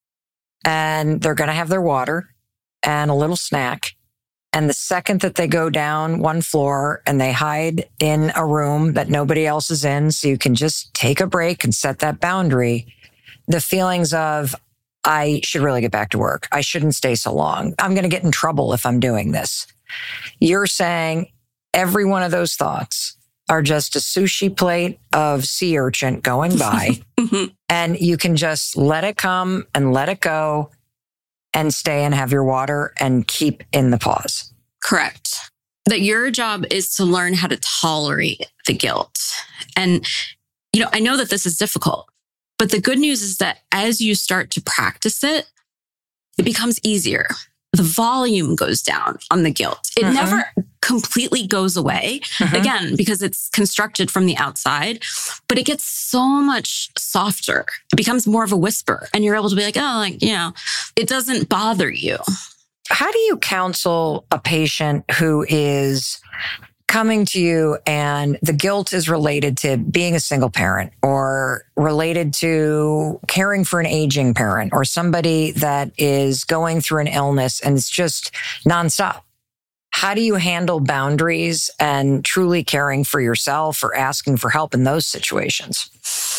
and they're going to have their water and a little snack. And the second that they go down one floor and they hide in a room that nobody else is in, so you can just take a break and set that boundary, the feelings of, I should really get back to work. I shouldn't stay so long. I'm going to get in trouble if I'm doing this. You're saying every one of those thoughts are just a sushi plate of sea urchin going by, and you can just let it come and let it go and stay and have your water and keep in the pause. Correct. That your job is to learn how to tolerate the guilt. And, you know, I know that this is difficult. But the good news is that as you start to practice it, it becomes easier. The volume goes down on the guilt. It uh-huh. never completely goes away, uh-huh. again, because it's constructed from the outside, but it gets so much softer. It becomes more of a whisper and you're able to be like, oh, like, you know, it doesn't bother you. How do you counsel a patient who is coming to you and the guilt is related to being a single parent or related to caring for an aging parent or somebody that is going through an illness and it's just nonstop? How do you handle boundaries and truly caring for yourself or asking for help in those situations?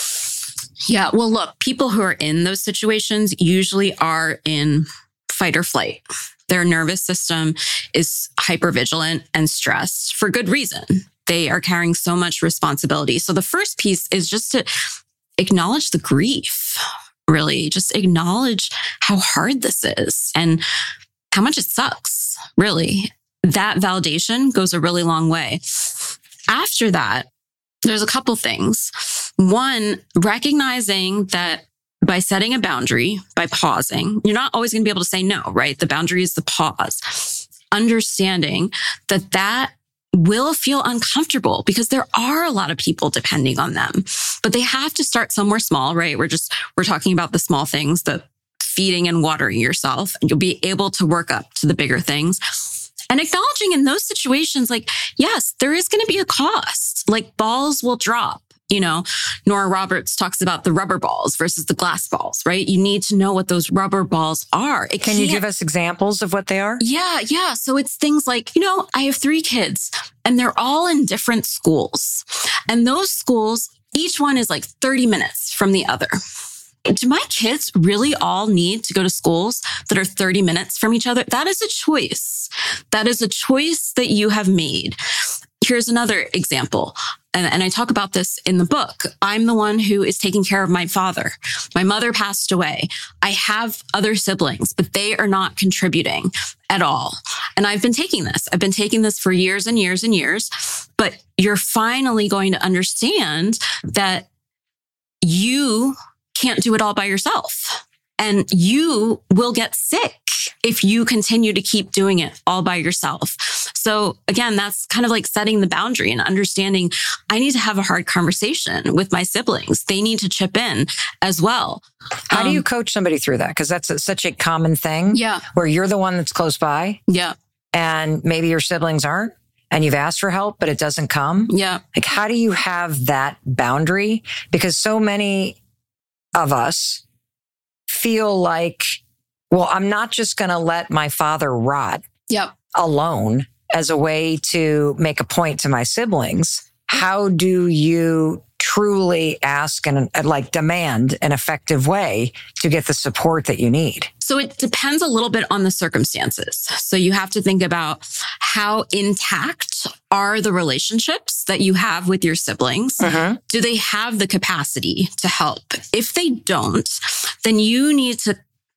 Yeah, well, look, people who are in those situations usually are in fight or flight. Their nervous system is hypervigilant and stressed for good reason. They are carrying so much responsibility. So the first piece is just to acknowledge the grief, really. Just acknowledge how hard this is and how much it sucks, really. That validation goes a really long way. After that, there's a couple things. One, recognizing that by setting a boundary, by pausing, you're not always going to be able to say no, right? The boundary is the pause. Understanding that that will feel uncomfortable because there are a lot of people depending on them, but they have to start somewhere small, right? We're just, we're talking about the small things, the feeding and watering yourself, and you'll be able to work up to the bigger things. And acknowledging in those situations, like, yes, there is going to be a cost. Like balls will drop. You know, Nora Roberts talks about the rubber balls versus the glass balls, right? You need to know what those rubber balls are. It Can you give us examples of what they are? Yeah, yeah. So it's things like, you know, I have three kids and they're all in different schools. And those schools, each one is like thirty minutes from the other. Do my kids really all need to go to schools that are thirty minutes from each other? That is a choice. That is a choice that you have made. Here's another example. And, and I talk about this in the book. I'm the one who is taking care of my father. My mother passed away. I have other siblings, but they are not contributing at all. And I've been taking this. I've been taking this for years and years and years. But you're finally going to understand that you can't do it all by yourself. And you will get sick if you continue to keep doing it all by yourself. So again, that's kind of like setting the boundary and understanding I need to have a hard conversation with my siblings. They need to chip in as well. How um, do you coach somebody through that? Because that's a, such a common thing. Yeah. Where you're the one that's close by. Yeah. And maybe your siblings aren't. And you've asked for help, but it doesn't come. Yeah. Like, how do you have that boundary? Because so many of us feel like, well, I'm not just going to let my father rot yep. alone as a way to make a point to my siblings. How do you truly ask and uh, like demand an effective way to get the support that you need? So it depends a little bit on the circumstances. So you have to think about how intact are the relationships that you have with your siblings? Mm-hmm. Do they have the capacity to help? If they don't, then you need to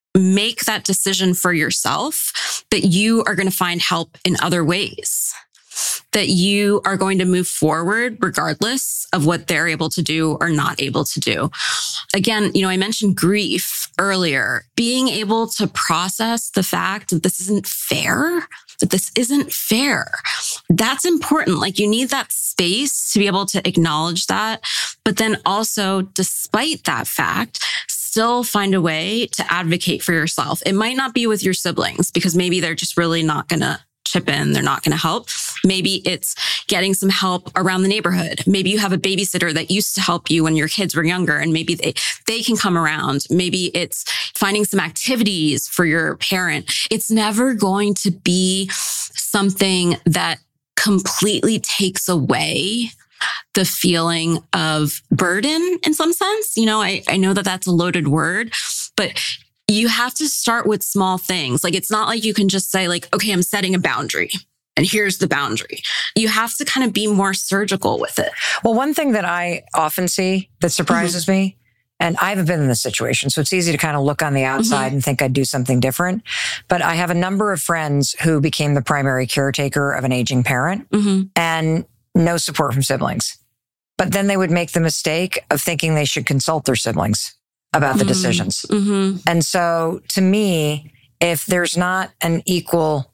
make that decision for yourself, that you are going to find help in other ways, that you are going to move forward regardless of what they're able to do or not able to do. Again, you know, I mentioned grief earlier. Being able to process the fact that this isn't fair, that this isn't fair, that's important. Like, you need that space to be able to acknowledge that. But then also, despite that fact, still find a way to advocate for yourself. It might not be with your siblings because maybe they're just really not going to chip in. They're not going to help. Maybe it's getting some help around the neighborhood. Maybe you have a babysitter that used to help you when your kids were younger and maybe they, they can come around. Maybe it's finding some activities for your parent. It's never going to be something that completely takes away the feeling of burden in some sense. You know, I, I know that that's a loaded word, but you have to start with small things. Like, it's not like you can just say like, okay, I'm setting a boundary and here's the boundary. You have to kind of be more surgical with it. Well, one thing that I often see that surprises mm-hmm. me, and I haven't been in this situation, so it's easy to kind of look on the outside mm-hmm. and think I'd do something different. But I have a number of friends who became the primary caretaker of an aging parent mm-hmm. and no support from siblings. But then they would make the mistake of thinking they should consult their siblings about the decisions. Mm-hmm. And so to me, if there's not an equal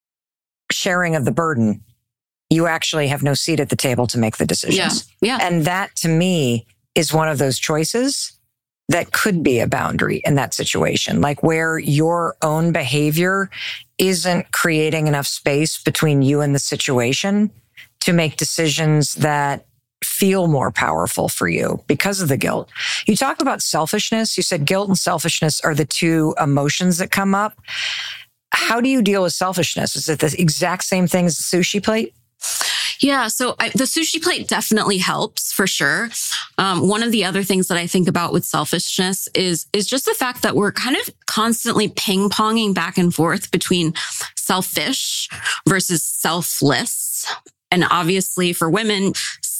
sharing of the burden, you actually have no seat at the table to make the decisions. Yeah. Yeah. And that to me is one of those choices that could be a boundary in that situation, like where your own behavior isn't creating enough space between you and the situation to make decisions that feel more powerful for you because of the guilt. You talk about selfishness. You said guilt and selfishness are the two emotions that come up. How do you deal with selfishness? Is it the exact same thing as the sushi plate? Yeah, so I, the sushi plate definitely helps for sure. Um, one of the other things that I think about with selfishness is, is just the fact that we're kind of constantly ping-ponging back and forth between selfish versus selfless. And obviously for women,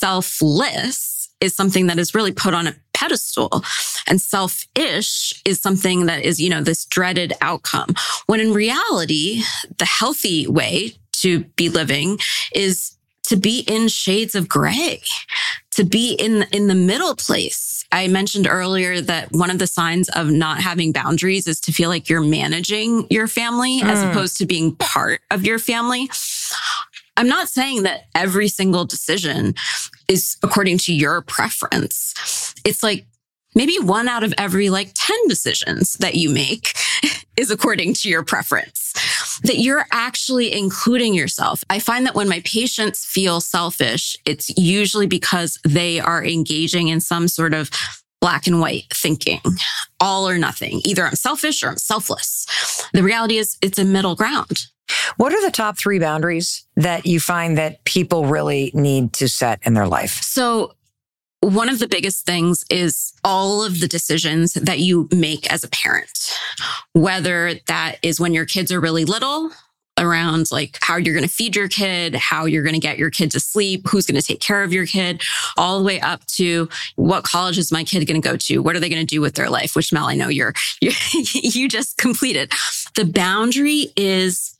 selfless is something that is really put on a pedestal, and selfish is something that is, you know, this dreaded outcome. When in reality, the healthy way to be living is to be in shades of gray, to be in, in the middle place. I mentioned earlier that one of the signs of not having boundaries is to feel like you're managing your family mm. as opposed to being part of your family. I'm not saying that every single decision is according to your preference. It's like maybe one out of every like ten decisions that you make is according to your preference, that you're actually including yourself. I find that when my patients feel selfish, it's usually because they are engaging in some sort of black and white thinking, all or nothing. Either I'm selfish or I'm selfless. The reality is it's a middle ground. What are the top three boundaries that you find that people really need to set in their life? So one of the biggest things is all of the decisions that you make as a parent, whether that is when your kids are really little, around like how you're going to feed your kid, how you're going to get your kid to sleep, who's going to take care of your kid, all the way up to what college is my kid going to go to? What are they going to do with their life? Which, Mel, I know you're, you're you just completed. The boundary is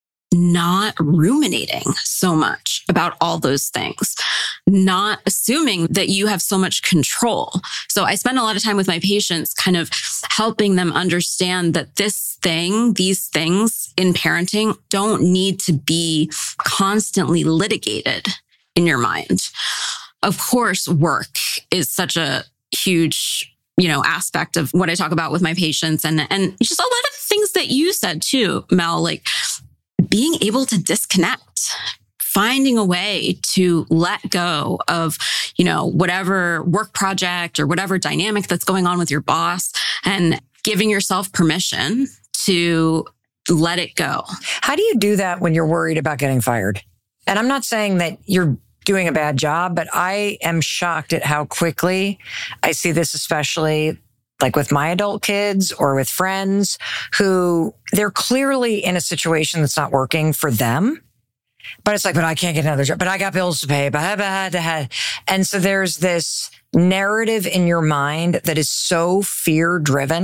not ruminating so much about all those things, not assuming that you have so much control. So I spend a lot of time with my patients kind of helping them understand that this thing, these things in parenting don't need to be constantly litigated in your mind. Of course, work is such a huge, you know, aspect of what I talk about with my patients, and, and just a lot of things that you said too, Mel, like being able to disconnect, finding a way to let go of, you know, whatever work project or whatever dynamic that's going on with your boss, and giving yourself permission to let it go. How do you do that when you're worried about getting fired? And I'm not saying that you're doing a bad job, but I am shocked at how quickly I see this, especially like with my adult kids or with friends who they're clearly in a situation that's not working for them. But it's like, but I can't get another job, but I got bills to pay. Blah, blah, blah. And so there's this narrative in your mind that is so fear driven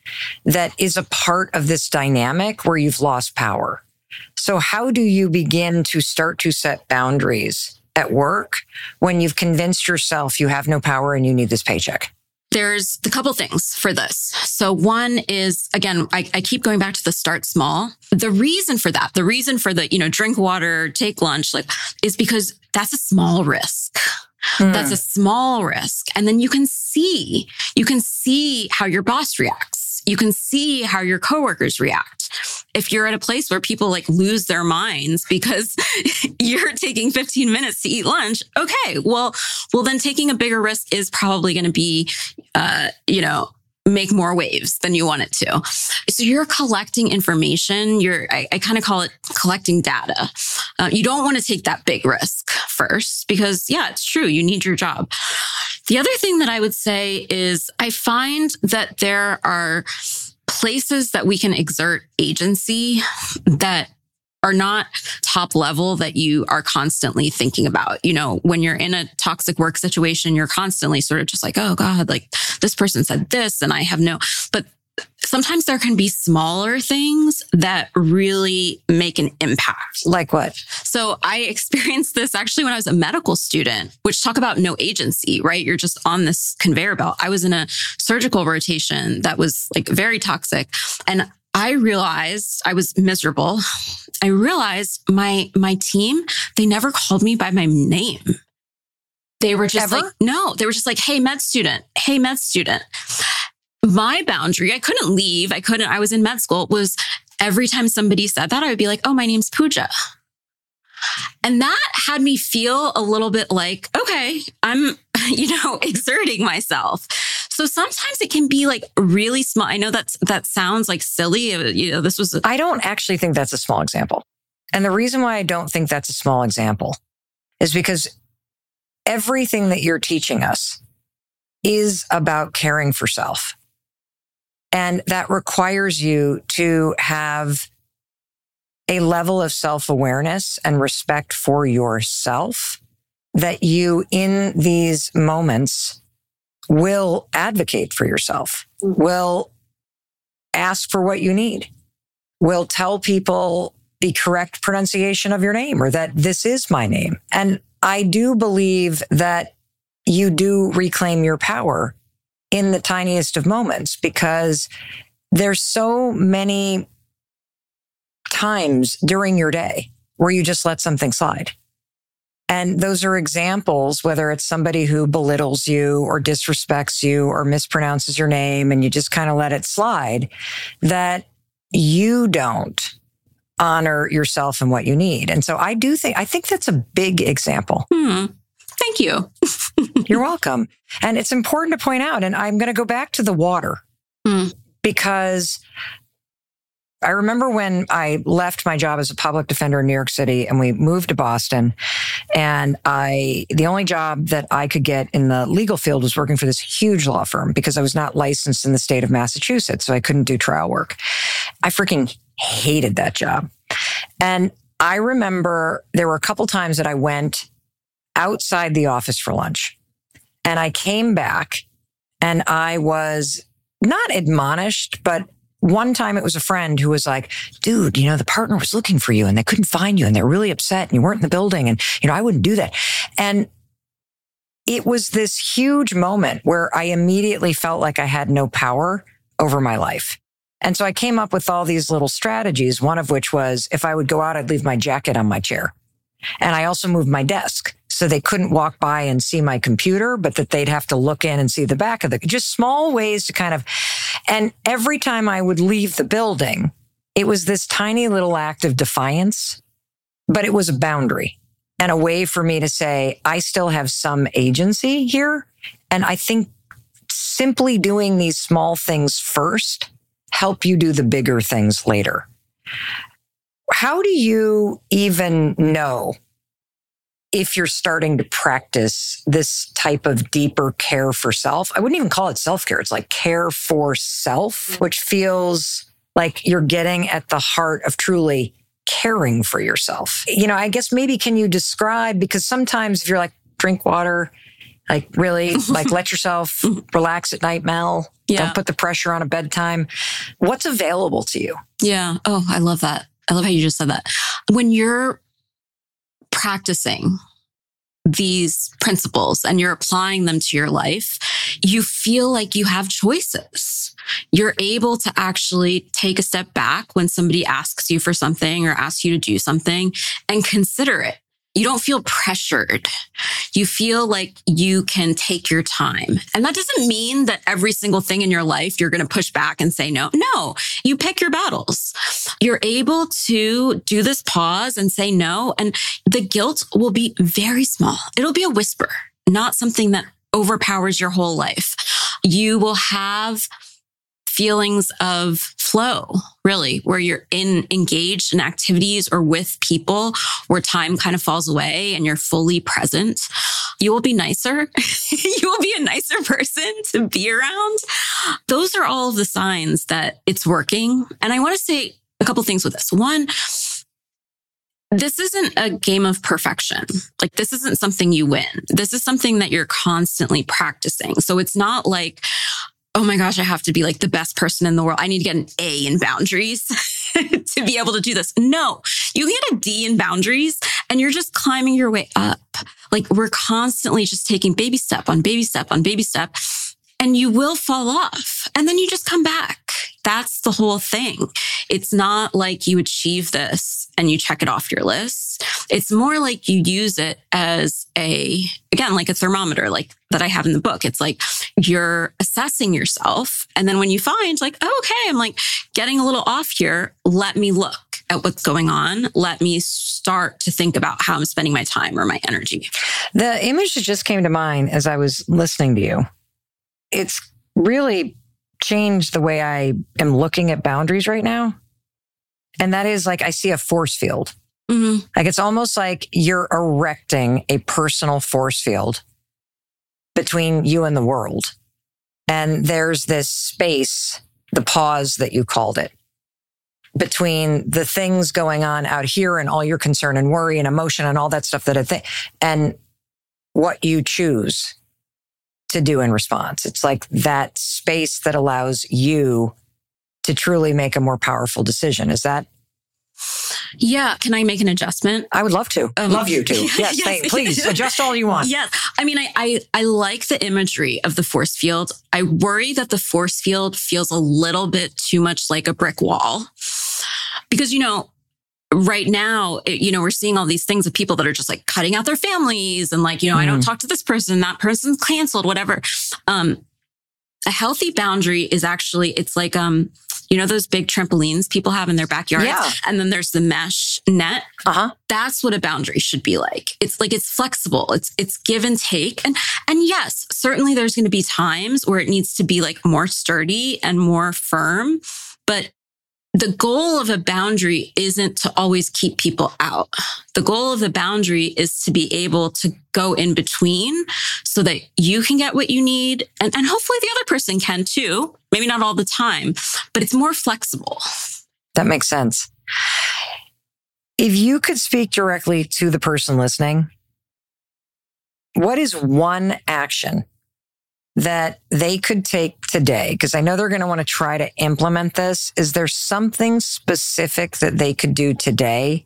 that is a part of this dynamic where you've lost power. So how do you begin to start to set boundaries at work when you've convinced yourself you have no power and you need this paycheck? There's a couple things for this. So one is, again, I, I keep going back to the start small. The reason for that, the reason for the, you know, drink water, take lunch, like, is because that's a small risk. Mm. That's a small risk. And then you can see, you can see how your boss reacts. You can see how your coworkers react. If you're at a place where people like lose their minds because you're taking fifteen minutes to eat lunch, okay, well, well, then taking a bigger risk is probably going to be, uh, you know, make more waves than you want it to. So you're collecting information. You're, I, I kind of call it collecting data. Uh, you don't want to take that big risk first because, yeah, it's true. You need your job. The other thing that I would say is I find that there are places that we can exert agency that are not top level that you are constantly thinking about. You know, when you're in a toxic work situation, you're constantly sort of just like, oh God, like this person said this and I have no, but sometimes there can be smaller things that really make an impact. Like what? So I experienced this actually when I was a medical student, which talk about no agency, right? You're just on this conveyor belt. I was in a surgical rotation that was like very toxic. And I realized I was miserable. I realized my, my team, they never called me by my name. They were just Ever? like, no, they were just like, hey, med student, hey, med student. My boundary, I couldn't leave. I couldn't, I was in med school, was every time somebody said that, I would be like, oh, my name's Pooja. And that had me feel a little bit like, okay, I'm, you know, exerting myself. So sometimes it can be like really small. I know that's, that sounds like silly. You know, this was. A- I don't actually think that's a small example. And the reason why I don't think that's a small example is because everything that you're teaching us is about caring for self. And that requires you to have a level of self-awareness and respect for yourself that you, in these moments, will advocate for yourself, will ask for what you need, will tell people the correct pronunciation of your name or that this is my name. And I do believe that you do reclaim your power in the tiniest of moments because there's so many times during your day where you just let something slide. And those are examples, whether it's somebody who belittles you or disrespects you or mispronounces your name and you just kind of let it slide, that you don't honor yourself and what you need. And so I do think, I think that's a big example. Hmm. Thank you. You're welcome. And it's important to point out, and I'm going to go back to the water Hmm. because I remember when I left my job as a public defender in New York City and we moved to Boston, and I, the only job that I could get in the legal field was working for this huge law firm because I was not licensed in the state of Massachusetts, so I couldn't do trial work. I freaking hated that job. And I remember there were a couple times that I went outside the office for lunch and I came back and I was not admonished, but one time it was a friend who was like, dude, you know, the partner was looking for you and they couldn't find you and they're really upset and you weren't in the building. And, you know, I wouldn't do that. And it was this huge moment where I immediately felt like I had no power over my life. And so I came up with all these little strategies, one of which was if I would go out, I'd leave my jacket on my chair. And I also moved my desk so they couldn't walk by and see my computer, but that they'd have to look in and see the back of the, just small ways to kind of, and every time I would leave the building, it was this tiny little act of defiance, but it was a boundary and a way for me to say, I still have some agency here. And I think simply doing these small things first help you do the bigger things later. How do you even know if you're starting to practice this type of deeper care for self? I wouldn't even call it self-care. It's like care for self, which feels like you're getting at the heart of truly caring for yourself. You know, I guess maybe can you describe, because sometimes if you're like, drink water, Like really, like let yourself relax at night, Mel. Yeah. Don't put the pressure on a bedtime. What's available to you? Yeah. Oh, I love that. I love how you just said that. When you're practicing these principles and you're applying them to your life, you feel like you have choices. You're able to actually take a step back when somebody asks you for something or asks you to do something and consider it. You don't feel pressured. You feel like you can take your time. And that doesn't mean that every single thing in your life, you're going to push back and say no. No, you pick your battles. You're able to do this pause and say no. And the guilt will be very small. It'll be a whisper, not something that overpowers your whole life. You will have feelings of flow, really, where you're in engaged in activities or with people where time kind of falls away and you're fully present. You will be nicer. You will be a nicer person to be around. Those are all of the signs that it's working. And I want to say a couple things with this. One, this isn't a game of perfection. Like this isn't something you win. This is something that you're constantly practicing. So it's not like, oh my gosh, I have to be like the best person in the world. I need to get an A in boundaries to be able to do this. No, you get a D in boundaries and you're just climbing your way up. Like we're constantly just taking baby step on baby step on baby step, and you will fall off and then you just come back. That's the whole thing. It's not like you achieve this and you check it off your list. It's more like you use it as a, again, like a thermometer, like that I have in the book. It's like you're assessing yourself. And then when you find like, oh, okay, I'm like getting a little off here. Let me look at what's going on. Let me start to think about how I'm spending my time or my energy. The image that just came to mind as I was listening to you, it's really changed the way I am looking at boundaries right now. And that is like, I see a force field. Mm-hmm. Like it's almost like you're erecting a personal force field between you and the world. And there's this space, the pause that you called it, between the things going on out here and all your concern and worry and emotion and all that stuff that I think, and what you choose to do in response. It's like that space that allows you to truly make a more powerful decision. Is that? Yeah. Can I make an adjustment? I would love to. Um, love you to. Yes, yes. Thank, please adjust all you want. Yes. I mean, I, I, I like the imagery of the force field. I worry that the force field feels a little bit too much like a brick wall because, you know, right now, it, you know, we're seeing all these things of people that are just like cutting out their families and like, you know, mm. I don't talk to this person, that person's canceled, whatever. Um, a healthy boundary is actually, it's like, um, you know, those big trampolines people have in their backyards. Yeah. And then there's the mesh net. Uh-huh. That's what a boundary should be like. It's like, it's flexible. It's, it's give and take. And, and yes, certainly there's going to be times where it needs to be like more sturdy and more firm, but the goal of a boundary isn't to always keep people out. The goal of the boundary is to be able to go in between so that you can get what you need. And, and hopefully the other person can too. Maybe not all the time, but it's more flexible. That makes sense. If you could speak directly to the person listening, what is one action that they could take today? Because I know they're going to want to try to implement this. Is there something specific that they could do today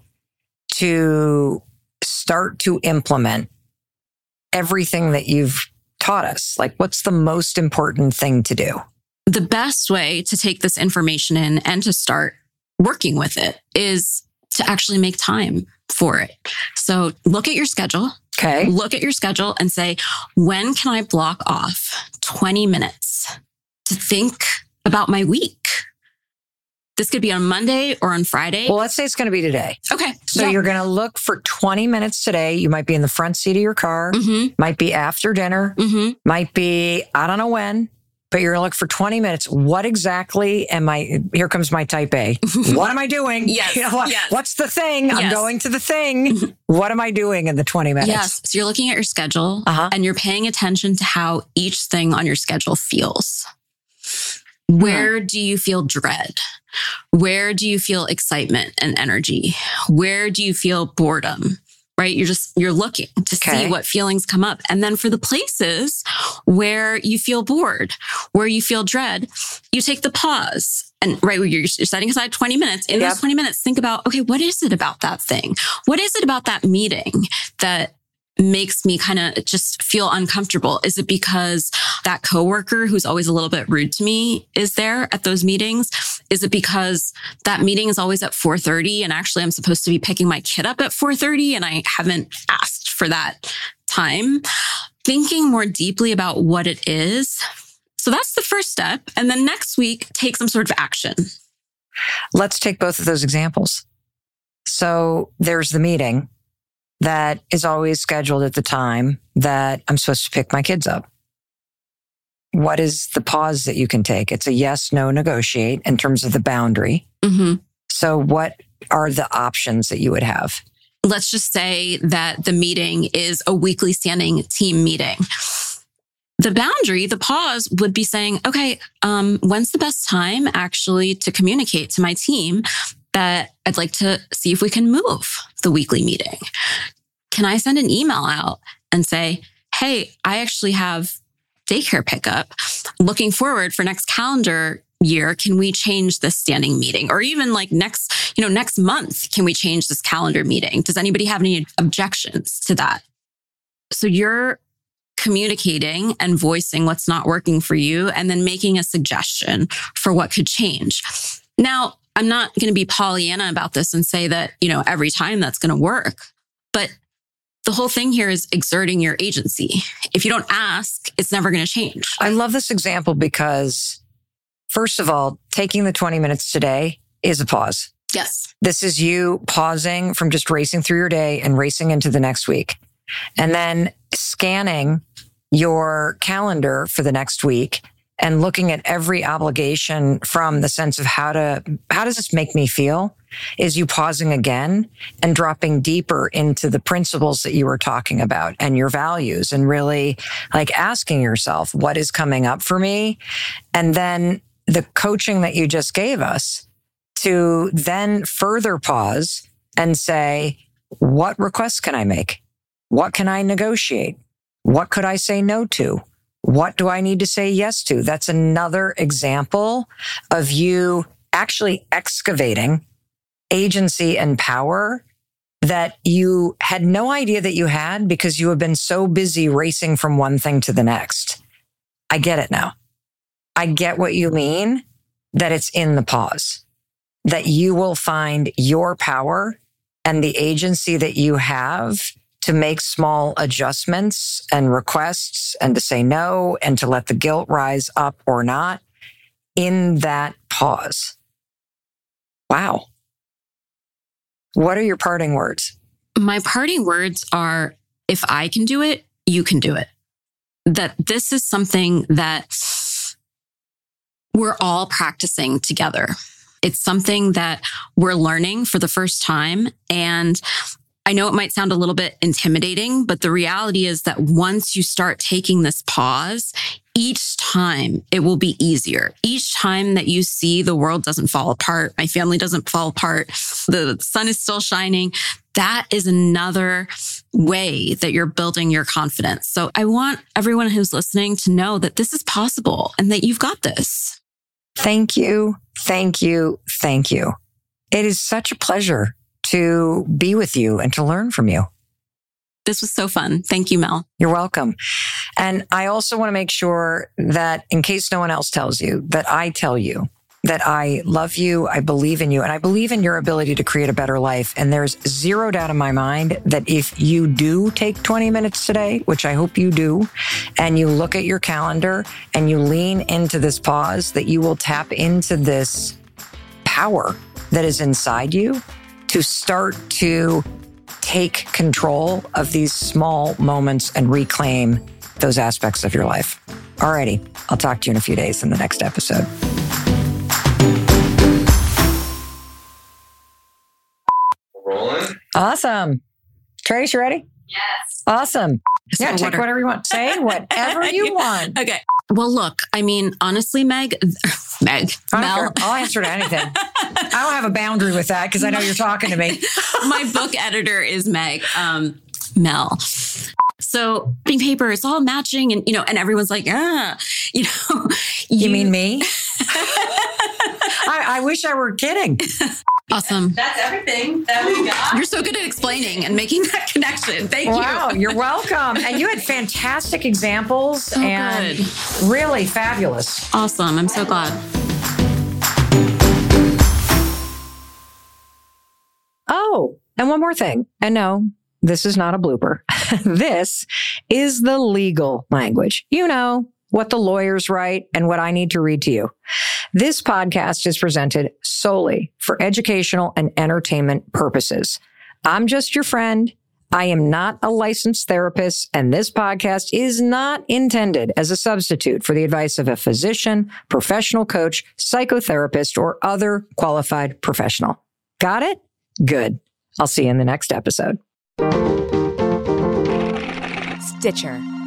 to start to implement everything that you've taught us? Like, what's the most important thing to do? The best way to take this information in and to start working with it is to actually make time for it. So look at your schedule. Okay. Look at your schedule and say, when can I block off twenty minutes to think about my week? This could be on Monday or on Friday. Well, let's say it's going to be today. Okay. So yeah. You're going to look for twenty minutes today. You might be in the front seat of your car, mm-hmm. might be after dinner, mm-hmm. might be, I don't know when, but you're going to look for twenty minutes. What exactly am I? Here comes my type A. What am I doing? Yes, You know, what, yes. What's the thing? Yes. I'm going to the thing. What am I doing in the twenty minutes? Yes. So you're looking at your schedule uh-huh. and you're paying attention to how each thing on your schedule feels. Where do you feel dread? Where do you feel excitement and energy? Where do you feel boredom? right? You're just, you're looking to Okay. see what feelings come up. And then for the places where you feel bored, where you feel dread, you take the pause and right, you're, you're setting aside twenty minutes. In Yep. those twenty minutes, think about, okay, what is it about that thing? What is it about that meeting that makes me kind of just feel uncomfortable? Is it because that coworker who's always a little bit rude to me is there at those meetings? Is it because that meeting is always at four thirty and actually I'm supposed to be picking my kid up at four thirty and I haven't asked for that time? Thinking more deeply about what it is. So that's the first step. And then next week, take some sort of action. Let's take both of those examples. So there's the meeting that is always scheduled at the time that I'm supposed to pick my kids up. What is the pause that you can take? It's a yes, no, negotiate in terms of the boundary. Mm-hmm. So what are the options that you would have? Let's just say that the meeting is a weekly standing team meeting. The boundary, the pause would be saying, okay, um, when's the best time actually to communicate to my team that I'd like to see if we can move the weekly meeting? Can I send an email out and say, hey, I actually have daycare pickup. Looking forward for next calendar year, can we change this standing meeting? Or even like next, you know, next month, can we change this calendar meeting? Does anybody have any objections to that? So you're communicating and voicing what's not working for you and then making a suggestion for what could change. Now, I'm not going to be Pollyanna about this and say that, you know, every time that's going to work, but the whole thing here is exerting your agency. If you don't ask, it's never going to change. I love this example because, first of all, taking the twenty minutes today is a pause. Yes. This is you pausing from just racing through your day and racing into the next week. And then scanning your calendar for the next week and looking at every obligation from the sense of how to, how does this make me feel? Is you pausing again and dropping deeper into the principles that you were talking about and your values and really like asking yourself, what is coming up for me? And then the coaching that you just gave us to then further pause and say, what requests can I make? What can I negotiate? What could I say no to? What do I need to say yes to? That's another example of you actually excavating agency and power that you had no idea that you had because you have been so busy racing from one thing to the next. I get it now. I get what you mean, that it's in the pause, that you will find your power and the agency that you have to make small adjustments and requests and to say no and to let the guilt rise up or not in that pause. Wow. What are your parting words? My parting words are, if I can do it, you can do it. That this is something that we're all practicing together. It's something that we're learning for the first time. And I know it might sound a little bit intimidating, but the reality is that once you start taking this pause, each time it will be easier. Each time that you see the world doesn't fall apart, my family doesn't fall apart, the sun is still shining, that is another way that you're building your confidence. So I want everyone who's listening to know that this is possible and that you've got this. Thank you. Thank you. Thank you. It is such a pleasure to be with you and to learn from you. This was so fun. Thank you, Mel. You're welcome. And I also want to make sure that in case no one else tells you, that I tell you that I love you, I believe in you, and I believe in your ability to create a better life. And there's zero doubt in my mind that if you do take twenty minutes today, which I hope you do, and you look at your calendar and you lean into this pause, that you will tap into this power that is inside you to start to take control of these small moments and reclaim those aspects of your life. Alrighty, I'll talk to you in a few days in the next episode. Rolling. Awesome. Trace, you ready? Yes. Awesome. Yeah, So take what are- whatever you want. Say whatever you want. Okay. Well, look, I mean, honestly, Meg, Meg. I don't Mel. care. I'll answer to anything. I don't have a boundary with that because I know you're talking to me. My book editor is Meg. Um, Mel. So wrapping paper, it's all matching, and you know, and everyone's like, ah, you know. You, you mean me? I, I wish I were kidding. Awesome. That's everything that we got. You're so good at explaining and making that connection. Thank wow, you. Wow, you're welcome. And you had fantastic examples So and good. Really fabulous. Awesome. I'm so glad. Oh, and one more thing. And no, this is not a blooper. This is the legal language. You know, what the lawyers write and what I need to read to you. This podcast is presented solely for educational and entertainment purposes. I'm just your friend. I am not a licensed therapist, and this podcast is not intended as a substitute for the advice of a physician, professional coach, psychotherapist, or other qualified professional. Got it? Good. I'll see you in the next episode. Stitcher.